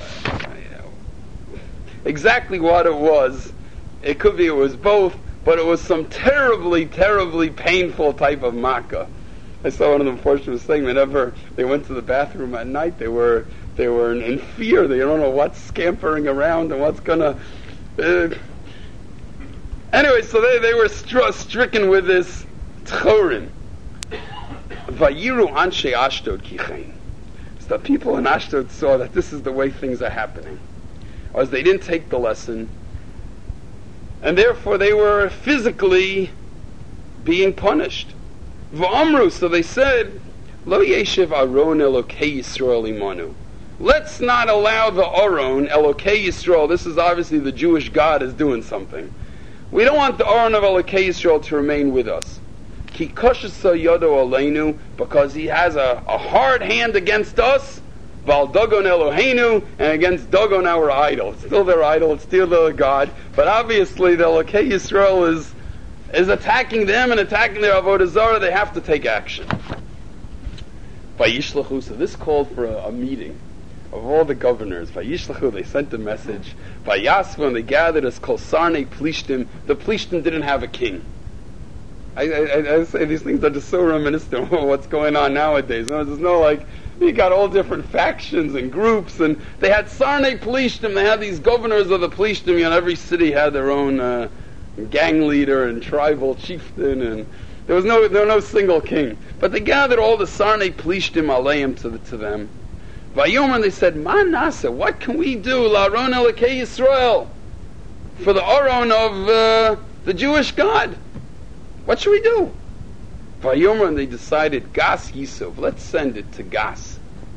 exactly what it was, it could be it was both, but it was some terribly, terribly painful type of makkah. I saw one of them fortunately saying whenever they went to the bathroom at night, they were they were in, in fear. They don't know what's scampering around and what's gonna. Uh, anyway, so they they were stri- stricken with this tchorin. Vayiru anshe Ashdod kichein. So the people in Ashdod saw that this is the way things are happening, as they didn't take the lesson. And therefore they were physically being punished. V'amru, so they said, Lo yeshiv aron Elokei Yisrael imanu. Let's not allow the Aron, Elokei Yisrael, this is obviously the Jewish God is doing something. We don't want the Aron of Elokei Yisrael to remain with us. Ki koshasa yodo aleinu, because he has a, a hard hand against us, Val Dagon Eloheinu, and against Dagon our idol. It's still their idol, it's still their God, but obviously the Elokei Yisrael is is attacking them and attacking their Avodah Zarah. They have to take action. Vayishlachu, so this called for a, a meeting of all the governors. Vayishlachu, they sent a message. Vayasva, and they gathered as Kol Sarnei Plishtim. The Plishtim didn't have a king. I, I, I say these things are just so reminiscent of what's going on nowadays. There's no like, you got all different factions and groups, and they had Sarnei Plishtim. They had these governors of the Plishtim. You know, every city had their own uh, gang leader and tribal chieftain, and there was no there was no single king. But they gathered all the Sarnei Plishtim aleim to the, to them. Vayomer, they said, Ma nasa, what can we do? La'aron Elokei Yisrael, for the Aron of uh, the Jewish God. What should we do? Vayomer, and they decided, Gas Yisov, let's send it to Gas.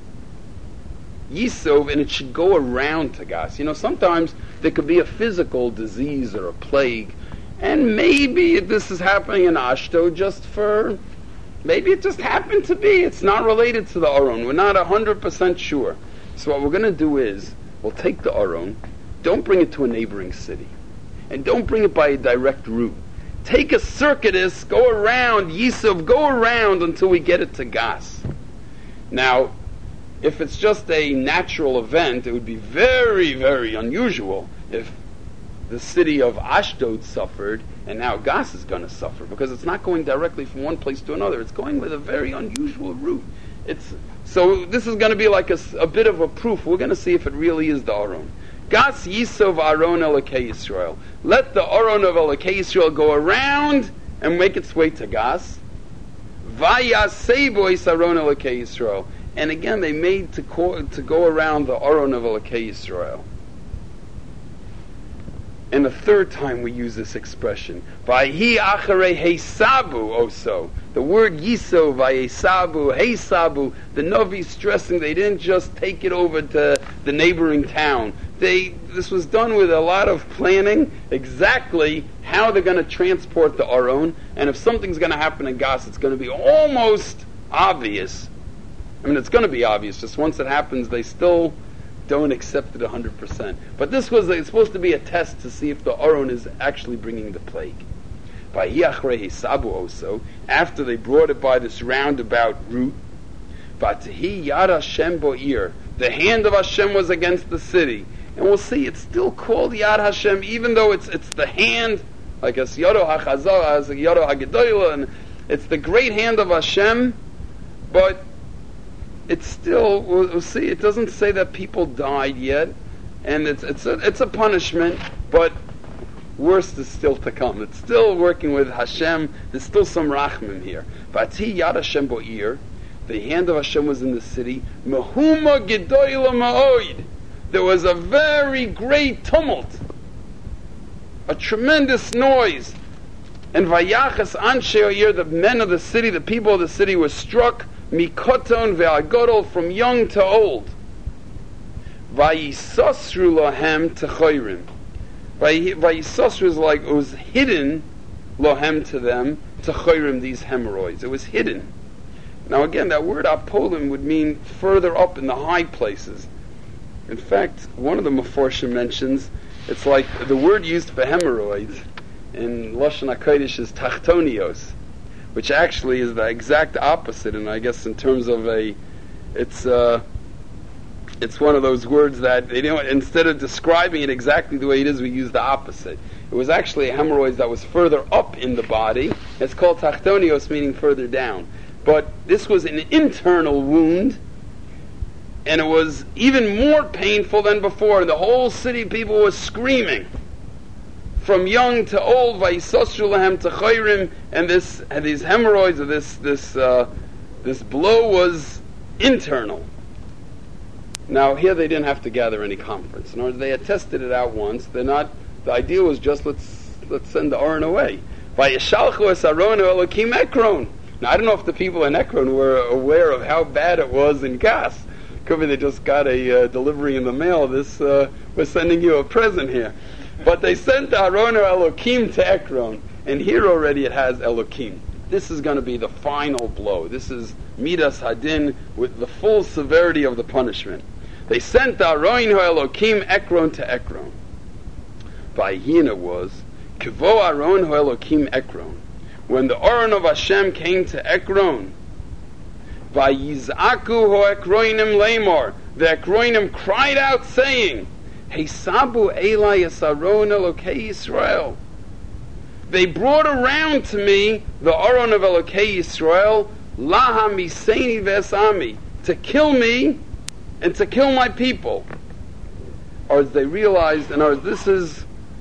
Yisov, and it should go around to Gas. You know, sometimes there could be a physical disease or a plague, and maybe this is happening in Ashdod just for, maybe it just happened to be. It's not related to the Aron. We're not one hundred percent sure. So what we're going to do is, we'll take the Aron, don't bring it to a neighboring city, and don't bring it by a direct route. Take a circuitous, go around, Yisov, go around until we get it to Gas. Now, if it's just a natural event, it would be very, very unusual if the city of Ashdod suffered and now Gas is going to suffer, because it's not going directly from one place to another. It's going with a very unusual route. It's so this is going to be like a, a bit of a proof. We're going to see if it really is the Aron. Gas Yisov Aron Elokei Yisrael. Let the Aron of Elokei Yisrael go around and make its way to Gas. Vayasei bois Aron Elokei Yisrael. And again, they made to co- to go around the Aron of Elokei Yisrael. And the third time we use this expression, Vayhi acharei heisabu also. The word Yisov, Vayesabu, heisabu, the Navi stressing they didn't just take it over to the neighboring town. They this was done with a lot of planning, exactly how they're going to transport the Aron, and if something's going to happen in Gas, it's going to be almost obvious. I mean, it's going to be obvious. Just once it happens, they still don't accept it one hundred percent. But this was it's supposed to be a test to see if the Aron is actually bringing the plague. Also, after they brought it by this roundabout route, Yad Hashem bo'ir, the hand of Hashem was against the city. And we'll see, it's still called Yad Hashem, even though it's it's the hand, like as Yado HaChazar, as Yado HaGedolah, and it's the great hand of Hashem, but it's still, we'll, we'll see, it doesn't say that people died yet, and it's it's a, it's a punishment, but worse is still to come. It's still working with Hashem. There's still some rachmim here. Vati Yad Hashem bo'ir, the hand of Hashem was in the city. Mehuma gedoyla ma'oid. There was a very great tumult, a tremendous noise. And vayachas anshe o'ir, the men of the city, the people of the city, were struck mikoton ve'agodol, from young to old. Vayisosru lohem techoyrim. Vayisosru is like, it was hidden lohem to them, techoyrim, these hemorrhoids. It was hidden. Now again, that word apolim would mean further up in the high places. In fact, one of the Meforshim mentions, it's like the word used for hemorrhoids in Lashon HaKodesh is tachtonios, which actually is the exact opposite, and I guess in terms of a, it's uh, it's one of those words that, you know, instead of describing it exactly the way it is, we use the opposite. It was actually a hemorrhoid that was further up in the body. It's called tachtonios, meaning further down. But this was an internal wound, and it was even more painful than before. The whole city people were screaming, from young to old, vayisosru lahem techoyrim, and this, and these hemorrhoids, or this this uh, this blow was internal. Now here they didn't have to gather any conference. In other words, they had tested it out once. They're not. The idea was just let's let's send the Aron away. Vayishalchu es Aron Elokim Ekron. Now I don't know if the people in Ekron were aware of how bad it was in Gas. Could be they just got a uh, delivery in the mail. This uh, we're sending you a present here. But they sent Aron Elokim to Ekron, and here already it has Elokim. This is going to be the final blow. This is Midas Hadin with the full severity of the punishment. They sent Aron Elokim Ekron to Ekron. Vayhin was Kivo Aron Elokim Ekron. When the Aron of Hashem came to Ekron, Vayizaku ho'ekroinim lemor, the Ekroinim cried out saying, Heisabu Eli Asaron Elokei Yisrael. They brought around to me the Aron of Elokei Yisrael, Laha Miseini Vesami, to kill me and to kill my people. Or as they realized, and as this is,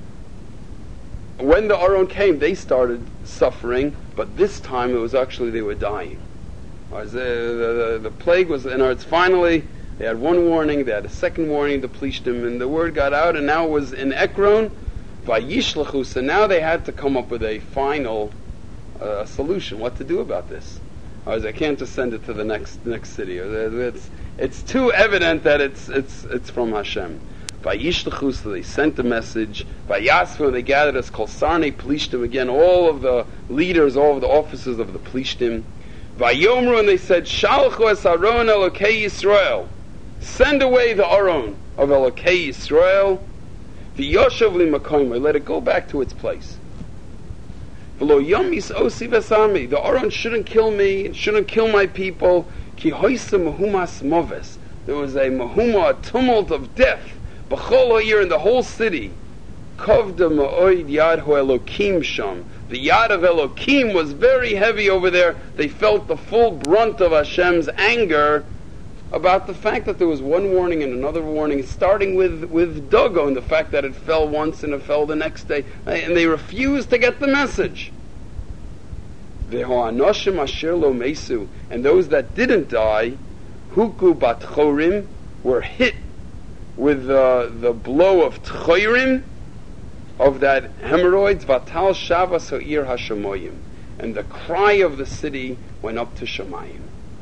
when the Aron came, they started suffering, but this time it was actually they were dying. Or the, the, the, the plague was, and it's finally, they had one warning, they had a second warning, the Plishtim, and the word got out, and now it was in Ekron, Vayishlachu, so now they had to come up with a final uh, solution, what to do about this. Or they can't just send it to the next next city. It's, it's too evident that it's it's it's from Hashem. Vayishlachu, so they sent the message. Vayasvu, they gathered us, called Sarnei Plishtim, again, all of the leaders, all of the officers of the Plishtim. Vayomru, and they said, Shalchu es Aron Elokei Yisrael. Send away the Aron of Elokei Yisrael. V'yoshav li'makoymo, let it go back to its place. V'lo yomis osi v'sami, the Aron shouldn't kill me, it shouldn't kill my people. Ki hoisa mahumas moves, there was a mahuma, a tumult of death, b'chol ha'ir, in the whole city. Kovda ma'oid yad ho Elokim sham, the yad of Elokim was very heavy over there. They felt the full brunt of Hashem's anger about the fact that there was one warning and another warning, starting with, with Dagon, the fact that it fell once and it fell the next day, and they refused to get the message. V'ho'anoshim asher lo mesu, and those that didn't die, huku bat chorim, were hit with uh, the blow of tchorim, of that hemorrhoids, vatal shavas ha'ir hashamoyim, and the cry of the city went up to Shamayim.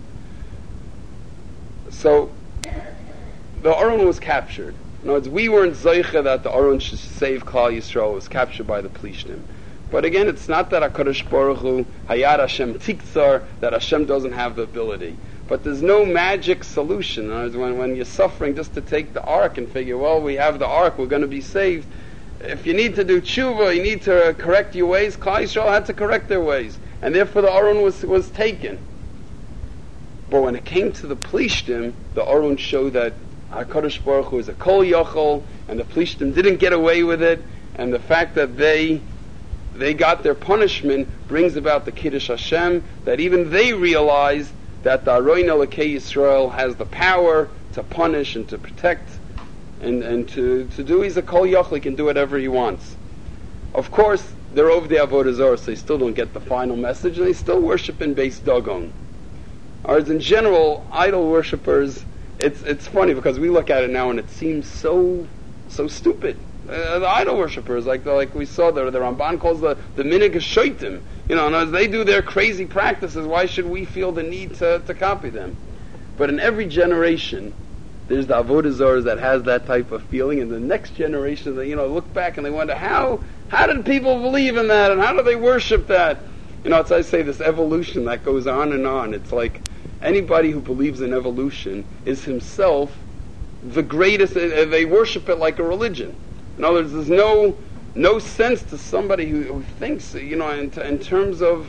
So, the Aron was captured. In other words, we weren't zeicha that the Aron should save Klal Yisrael. It was captured by the Plishtim. But again, it's not that HaKadosh Baruch Hu, Hayad Hashem Tiktzar, that Hashem doesn't have the ability. but there's no magic solution. In other words, when, when you're suffering, just to take the ark and figure, well, we have the ark, we're going to be saved. If you need to do tshuva, you need to correct your ways. Klal Yisrael had to correct their ways, and therefore the Aron was was taken. But when it came to the Plishtim, the Aron showed that HaKadosh Baruch Hu is a Kol Yochel, and the Plishtim didn't get away with it, and the fact that they they got their punishment brings about the Kiddush Hashem, that even they realized that the Aron Elokei Yisrael has the power to punish and to protect and, and to, to do. He's a Kol Yochel, he can do whatever he wants. Of course, they're over the Avodah Zarah, so they still don't get the final message, and they still worship in Beis Dagon. Whereas in general, idol worshippers, it's it's funny because we look at it now and it seems so so stupid. Uh, the idol worshippers, like the, like we saw there, the Ramban calls the the minig shoitim. You know, and as they do their crazy practices, why should we feel the need to, to copy them? But in every generation, there's the Avodah Zarah that has that type of feeling, and the next generation, they, you know, look back and they wonder how how did people believe in that, and how do they worship that? You know, it's I say this evolution that goes on and on. It's like anybody who believes in evolution is himself the greatest. They worship it like a religion. In other words, there's no no sense to somebody who, who thinks, you know, in, in terms of,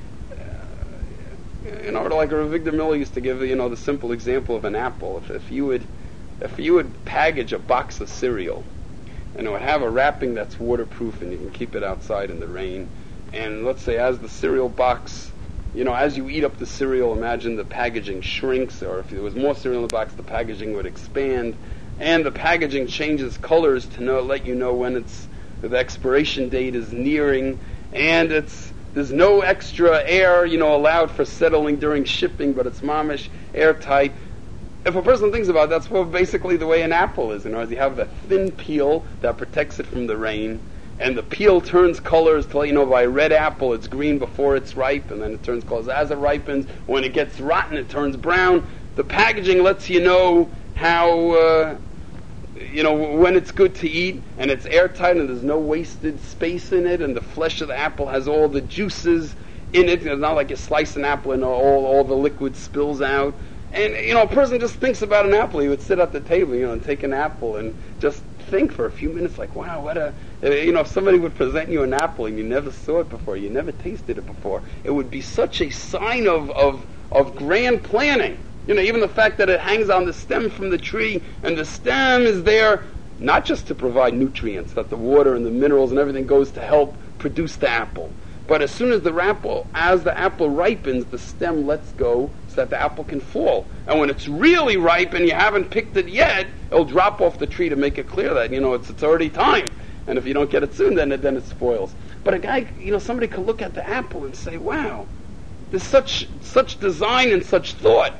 uh, you know, like Rav Victor Miller used to give, you know, the simple example of an apple. If, if you would, if you would package a box of cereal, and it would have a wrapping that's waterproof, and you can keep it outside in the rain, and let's say as the cereal box, you know, as you eat up the cereal, imagine the packaging shrinks, or if there was more cereal in the box, the packaging would expand, and the packaging changes colors to know, let you know when it's the expiration date is nearing, and it's there's no extra air, you know, allowed for settling during shipping, but it's mamish airtight. If a person thinks about it, that's well, basically the way an apple is. You know, you have the thin peel that protects it from the rain, and the peel turns colors to let you know by a red apple it's green before it's ripe, and then it turns colors as it ripens. When it gets rotten, it turns brown. The packaging lets you know how, uh, you know, when it's good to eat, and it's airtight, and there's no wasted space in it, and the flesh of the apple has all the juices in it. It's not like you slice an apple and all all the liquid spills out. And, you know, a person just thinks about an apple. He would sit at the table, you know, and take an apple and just think for a few minutes, like, wow, what a, you know, if somebody would present you an apple and you never saw it before, you never tasted it before, it would be such a sign of, of, of grand planning. You know, even the fact that it hangs on the stem from the tree, and the stem is there not just to provide nutrients, that the water and the minerals and everything goes to help produce the apple. But as soon as the apple, as the apple ripens, the stem lets go so that the apple can fall. And when it's really ripe and you haven't picked it yet, it'll drop off the tree to make it clear that, you know, it's it's already time. And if you don't get it soon, then it, then it spoils. But a guy, you know, somebody could look at the apple and say, wow, there's such such design and such thought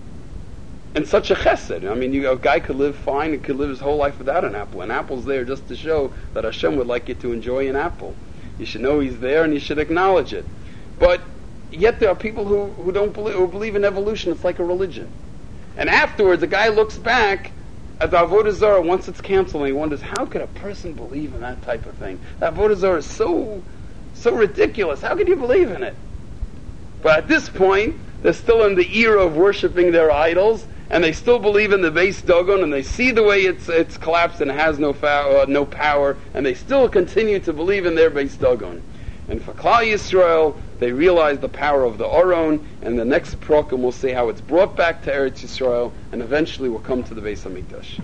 and such a chesed. I mean, you, a guy could live fine and could live his whole life without an apple. An apple's there just to show that Hashem would like you to enjoy an apple. You should know He's there, and you should acknowledge it. But yet there are people who, who don't believe, who believe in evolution. It's like a religion. And afterwards, a guy looks back at the Avodah Zarah once it's canceled, and he wonders, how could a person believe in that type of thing? That Avodah Zarah is so so ridiculous. How could you believe in it? But at this point, they're still in the era of worshiping their idols, and they still believe in the Beis Dagon, and they see the way it's it's collapsed and has no fa- uh, no power, and they still continue to believe in their Beis Dagon. And for Klal Yisrael, they realize the power of the Aron, and the next program we'll see how it's brought back to Eretz Yisrael, and eventually we'll come to the Beis Hamikdash.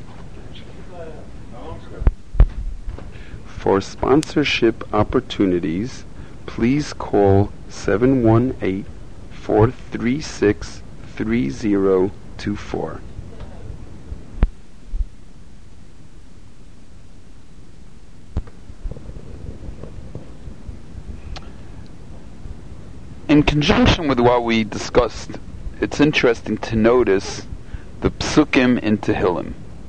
For sponsorship opportunities, please call seven one eight, four three six, three zero two four. In conjunction with what we discussed, it's interesting to notice the psukim in Tehillim.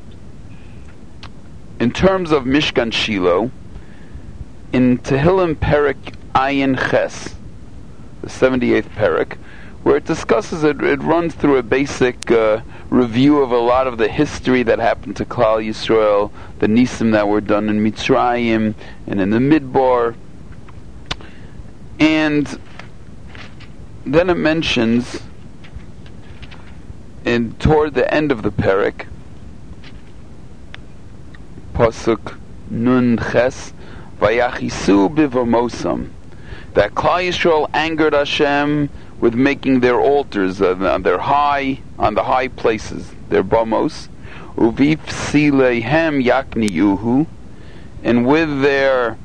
In terms of Mishkan Shiloh, in Tehillim Perek Ayin Ches, the seventy-eighth Perek, where it discusses it, it runs through a basic uh, review of a lot of the history that happened to Klal Yisrael, the Nisim that were done in Mitzrayim and in the Midbar, and then it mentions and toward the end of the Perek, Pasuk Nun Ches, Vayachisu bivamosam, that Klal Yisrael angered Hashem with making their altars on their high, on the high places, their bamos, uvif silehem yakniyuhu, and with their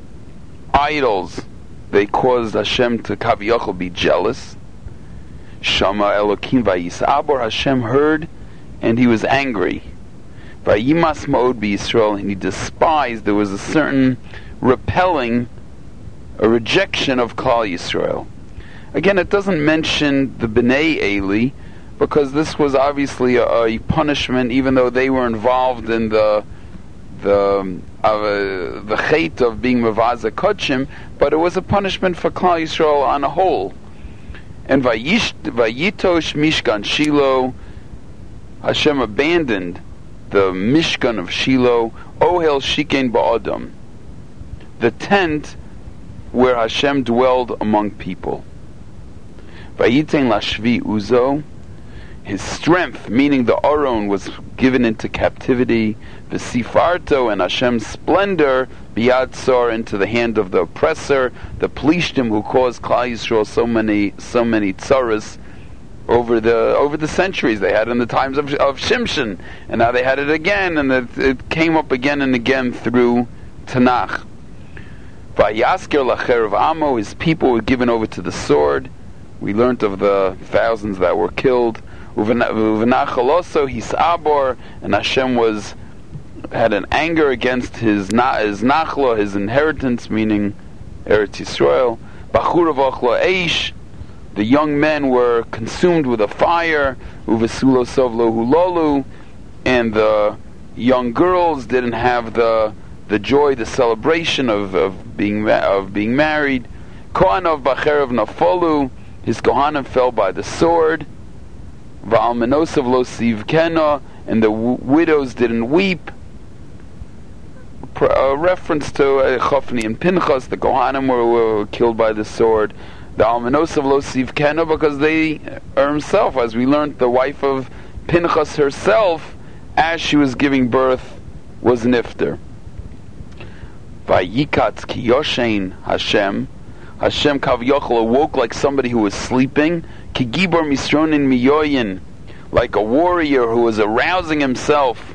idols they caused Hashem to kaviyachol be jealous. Shama Elokim vayisabor, Hashem heard and he was angry. Vayimas ma'od b'Yisrael, and he despised. There was a certain repelling, a rejection of Klal Yisrael. Again, it doesn't mention the Bnei Eli, because this was obviously a, a punishment, even though they were involved in the the uh, the chait of being Mavaza Kodshim, but it was a punishment for Klal Yisrael on a whole. And Vayish, Vayitosh Mishkan Shiloh, Hashem abandoned the Mishkan of Shiloh, Ohel Shikein Ba'adam, the tent where Hashem dwelled among people. Vayitein Lashvi Uzo, his strength, meaning the Aron, was given into captivity. V'sifarto, and Hashem's splendor, Biyad Sor, into the hand of the oppressor, the Plishtim, who caused Klal Yisrael so many, so many tzaras over the over the centuries. They had in the times of, of Shimshon, and now they had it again, and it, it came up again and again through Tanakh. Vayasker Lacherev Amo, his people were given over to the sword. We learnt of the thousands that were killed. Uvenachal also Hisabor, and Hashem was had an anger against his na, his nachla, his inheritance, meaning Eretz Yisrael. Bachurav Ochla Eish, the young men were consumed with a fire. Uvesulo Sovlo Hulolu, and the young girls didn't have the the joy, the celebration of, of being of being married. Kohanov Bacherev Nafolu, his Kohanim fell by the sword. Va'almenosav lo sivkena, and the w- widows didn't weep. A reference to uh, Chofni and Pinchas, the Kohanim were, were killed by the sword. The Almenosav lo sivkena, because they are himself, as we learned, the wife of Pinchas herself, as she was giving birth, was nifter. Vayikatz ki yoshein Hashem, Hashem Kavyochel awoke like somebody who was sleeping. Ki gibor misronin miyoyin, like a warrior who was arousing himself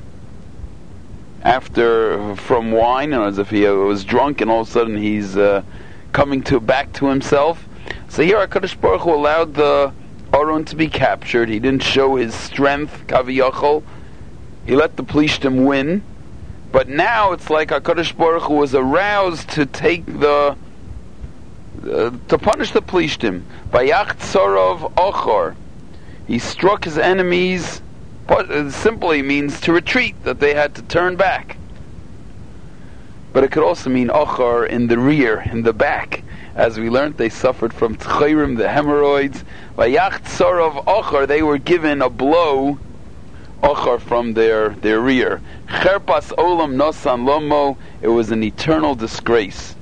after from wine, and as if he was drunk, and all of a sudden he's uh, coming to back to himself. So here HaKadosh Baruch Hu allowed the Aron to be captured. He didn't show his strength, Kaviyachol. He let the Plishtim win. But now it's like HaKadosh Baruch Hu was aroused to take the uh, to punish the Plishtim. Vayach Tzorov Ochor, he struck his enemies. But it simply means to retreat, that they had to turn back. But it could also mean Ochor, in the rear, in the back. As we learned, they suffered from Tchayrim, the hemorrhoids. Vayach Tzorov Ochor, they were given a blow, Ochor, from their, their rear. Cherpas Olam Nosan Lomo, it was an eternal disgrace.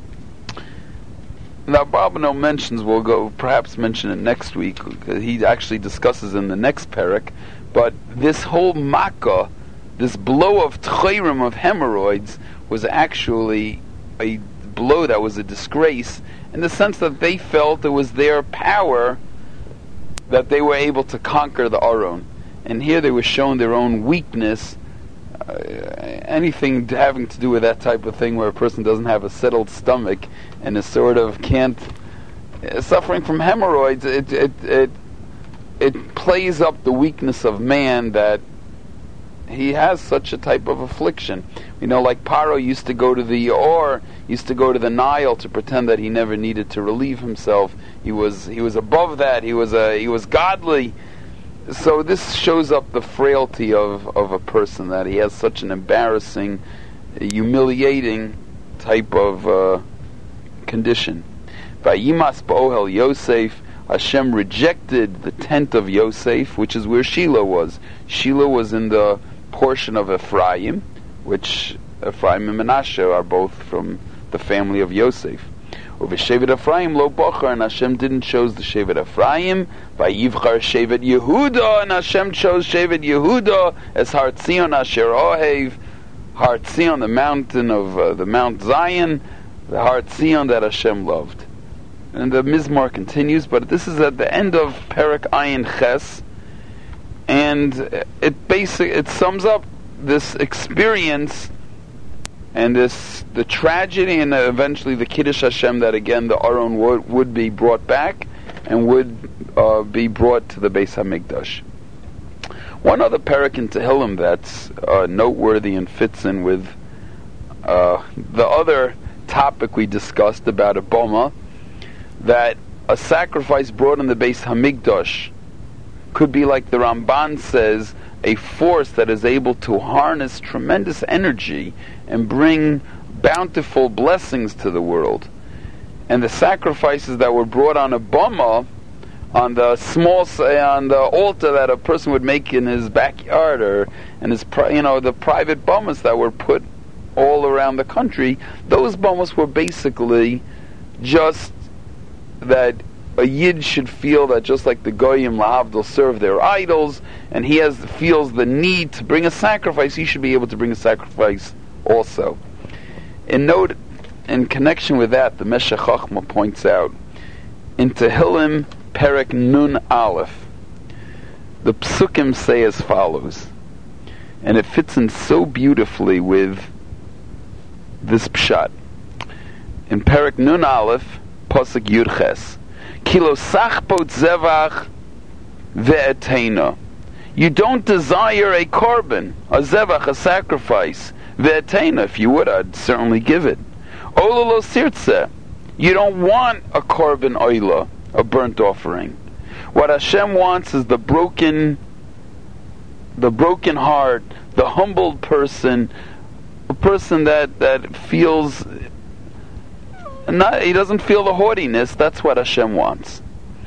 Now, Babano mentions, we'll go perhaps mention it next week, because he actually discusses in the next parak, but this whole makkah, this blow of tchayrim, of hemorrhoids, was actually a blow that was a disgrace, in the sense that they felt it was their power that they were able to conquer the Aron. And here they were shown their own weakness. Uh, anything having to do with that type of thing, where a person doesn't have a settled stomach and is sort of can't uh, suffering from hemorrhoids, it it it it plays up the weakness of man, that he has such a type of affliction. You know, like Paro used to go to the or used to go to the Nile to pretend that he never needed to relieve himself. He was he was above that. He was a he was godly. So this shows up the frailty of, of a person, that he has such an embarrassing, humiliating type of uh, condition. Vayimas ba'ohel Yosef, Hashem rejected the tent of Yosef, which is where Shiloh was. Shiloh was in the portion of Ephraim, which Ephraim and Menashe are both from the family of Yosef. Over Shevet Ephraim lo bochar, and Hashem didn't choose the Shevet Ephraim. Vayivchar Shevet Yehuda, and Hashem chose Shevet Yehuda as Har Tzion Asher Ohev, Har Tzion, the mountain of uh, the Mount Zion, the Har Tzion that Hashem loved. And the Mizmor continues, but this is at the end of Perek Ayin Ches, and it basic it sums up this experience and this the tragedy and eventually the Kiddush Hashem that again the Aron would, would be brought back and would uh, be brought to the Beis Hamikdash. One other Perek in Tehillim that's uh, noteworthy and fits in with uh, the other topic we discussed about a boma, that a sacrifice brought in the Beis Hamikdash could be, like the Ramban says, a force that is able to harness tremendous energy and bring bountiful blessings to the world. And the sacrifices that were brought on a bama, on the small, on the altar that a person would make in his backyard, or in his, you know, the private bamas that were put all around the country, those bamas were basically just that a Yid should feel that just like the Goyim Lahavdil serve their idols, and he has feels the need to bring a sacrifice, he should be able to bring a sacrifice also. In note, in connection with that, the Meshech Chochmah points out, in Tehillim Perek Nun Aleph, the Psukim say as follows, and it fits in so beautifully with this pshat. In Perek Nun Aleph, Pasuk Yud Ches, Kilo sachbot zevach ve'etena. You don't desire a korban, a zevach, a sacrifice. Ve'etena, if you would, I'd certainly give it. Ola lo sirtze. You don't want a korban oila, a burnt offering. What Hashem wants is the broken, the broken heart, the humbled person, a person that, that feels. Not, he doesn't feel the haughtiness. That's what Hashem wants.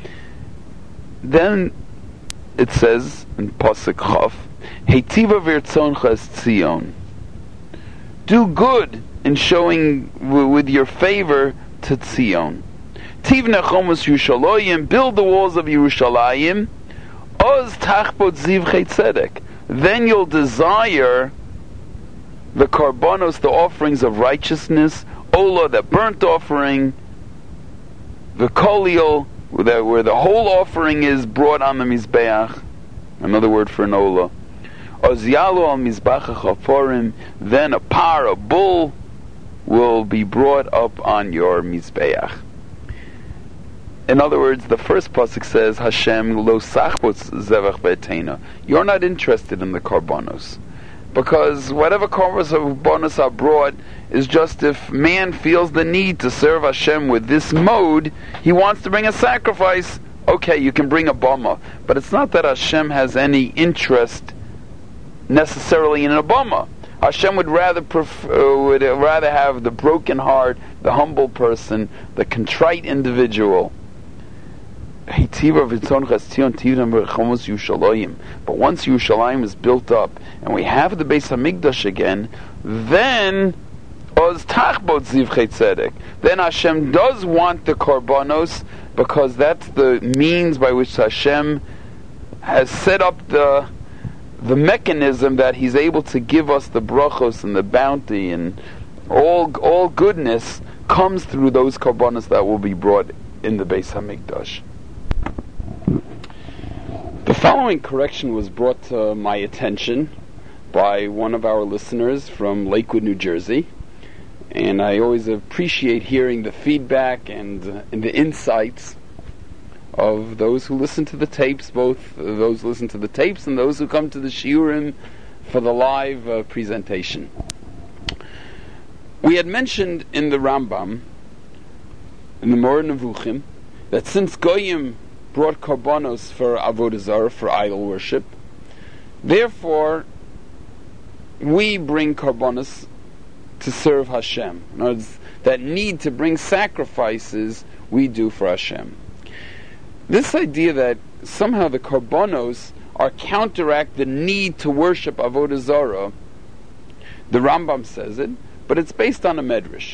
Then it says in Pasuk Chaf, "Heitiva v'irtzoncha es Tzion." Do good in showing w- with your favor to Tzion. Tivne chomus Yerushalayim, build the walls of Yerushalayim. Oz tachbot zivchei tzedek. Then you'll desire the karbonos, the offerings of righteousness. Ola, the burnt offering, the koliel, where, where the whole offering is brought on the mizbeach, another word for an ola. Ozialu al mizbach chaforim, then a par, a bull, will be brought up on your mizbeach. In other words, the first pasuk says, Hashem lo sachbot zevach be'etena. You're not interested in the karbonos, because whatever karbonos are brought is just if man feels the need to serve Hashem with this mode, he wants to bring a sacrifice, okay, you can bring a bama. But it's not that Hashem has any interest necessarily in a bama. Hashem would rather prefer, would rather have the broken heart, the humble person, the contrite individual. But once Yerushalayim is built up and we have the Beis Hamikdash again, then then Hashem does want the korbanos, because that's the means by which Hashem has set up the the mechanism that He's able to give us the brachos and the bounty, and all all goodness comes through those korbanos that will be brought in the Beis Hamikdash. The following correction was brought to my attention by one of our listeners from Lakewood, New Jersey. And I always appreciate hearing the feedback and, uh, and the insights of those who listen to the tapes, both uh, those who listen to the tapes and those who come to the shiurim for the live uh, presentation. We had mentioned in the Rambam, in the Moreh Nevuchim, that since Goyim brought karbonos for avodah zarah, for idol worship, therefore we bring karbonos to serve Hashem. In other words, that need to bring sacrifices we do for Hashem. This idea that somehow the karbonos are counteract the need to worship avodah zarah, the Rambam says it, but it's based on a medrash.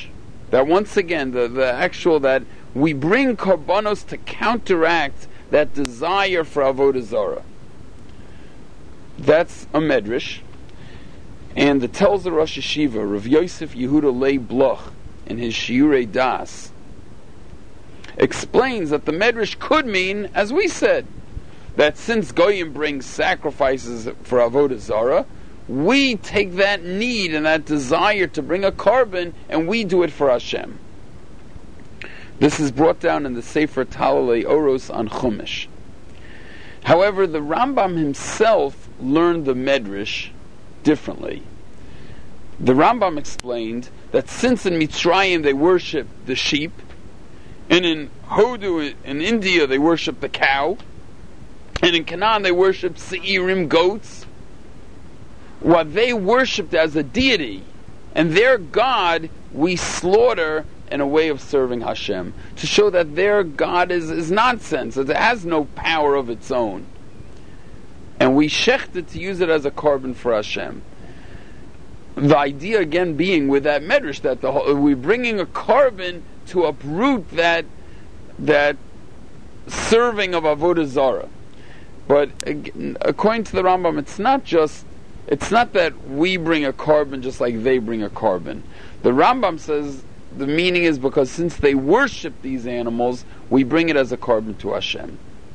That once again, the, the actual, that we bring korbanos to counteract that desire for avodah zarah. That's a medrash. And the tells the Rosh Yeshiva, Rav Yosef Yehuda Lei Bloch, in his Shiurei Das, explains that the medrash could mean, as we said, that since Goyim brings sacrifices for avodah zarah, we take that need and that desire to bring a carbon and we do it for Hashem. This is brought down in the Sefer Talalei Oros on Chumash. However, the Rambam himself learned the medrash differently. The Rambam explained that since in Mitzrayim they worship the sheep, and in Hodu in India they worship the cow, and in Canaan they worship Seirim, goats, what they worshipped as a deity, and their God we slaughter in a way of serving Hashem, to show that their God is, is nonsense, that it has no power of its own. And we shecht it to use it as a carbon for Hashem. The idea again being with that medrash that the whole, we're bringing a carbon to uproot that that serving of avodah zarah. But according to the Rambam, it's not just it's not that we bring a carbon just like they bring a carbon. The Rambam says the meaning is because since they worship these animals, we bring it as a carbon to Hashem.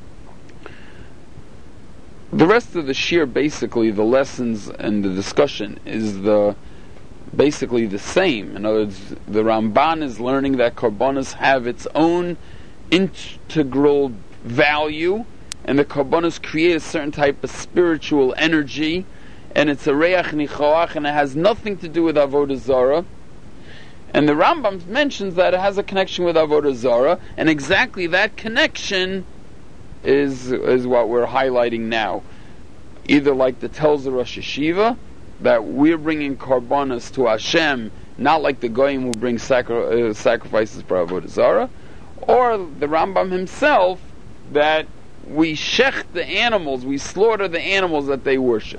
The rest of the shir, basically, the lessons and the discussion is the basically the same. In other words, the Ramban is learning that karbonos have its own integral value, and the karbonos create a certain type of spiritual energy, and it's a reach nichoach, and it has nothing to do with avodah zarah. And the Rambam mentions that it has a connection with avodah zarah, and exactly that connection is is what we're highlighting now. Either like the tells the Rosh Yeshiva, that we're bringing karbonos to Hashem, not like the goyim who bring sacri- uh, sacrifices for avodah zarah, or the Rambam himself, that we shech the animals, we slaughter the animals that they worship.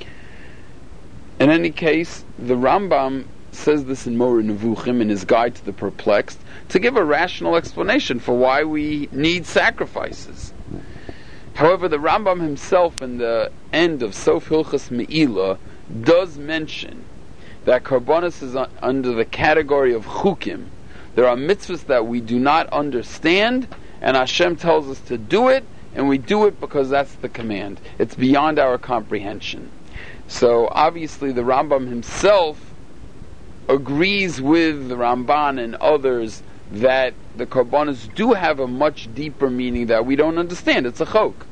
In any case, the Rambam says this in Moreh Nevuchim, in his Guide to the Perplexed, to give a rational explanation for why we need sacrifices. However, the Rambam himself, in the end of Sof Hilchas Me'ilah, does mention that karbonos is under the category of chukim. There are mitzvahs that we do not understand, and Hashem tells us to do it, and we do it because that's the command. It's beyond our comprehension. So obviously the Rambam himself agrees with the Ramban and others that the karbonos do have a much deeper meaning that we don't understand. It's a chok.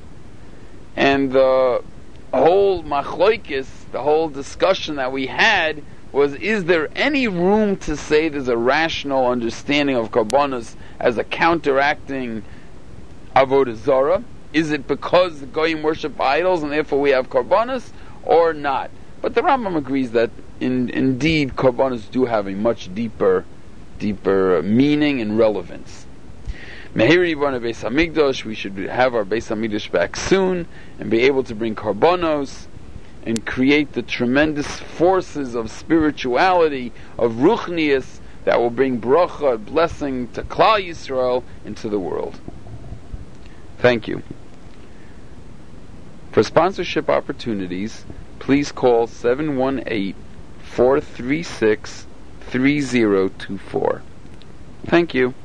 And the whole machloikis, the whole discussion that we had was, is there any room to say there's a rational understanding of karbonos as a counteracting avodah zarah? Is it because the goyim worship idols and therefore we have karbonos, or not? But the Rambam agrees that in, indeed karbonos do have a much deeper deeper meaning and relevance. Meheri Yivana Beis Hamikdash, we should have our Beis Hamikdash back soon and be able to bring karbonos and create the tremendous forces of spirituality, of ruchnius, that will bring bracha, blessing to Klal Yisrael into the world. Thank you. For sponsorship opportunities, please call seven one eight, four three six, three zero two four. Thank you.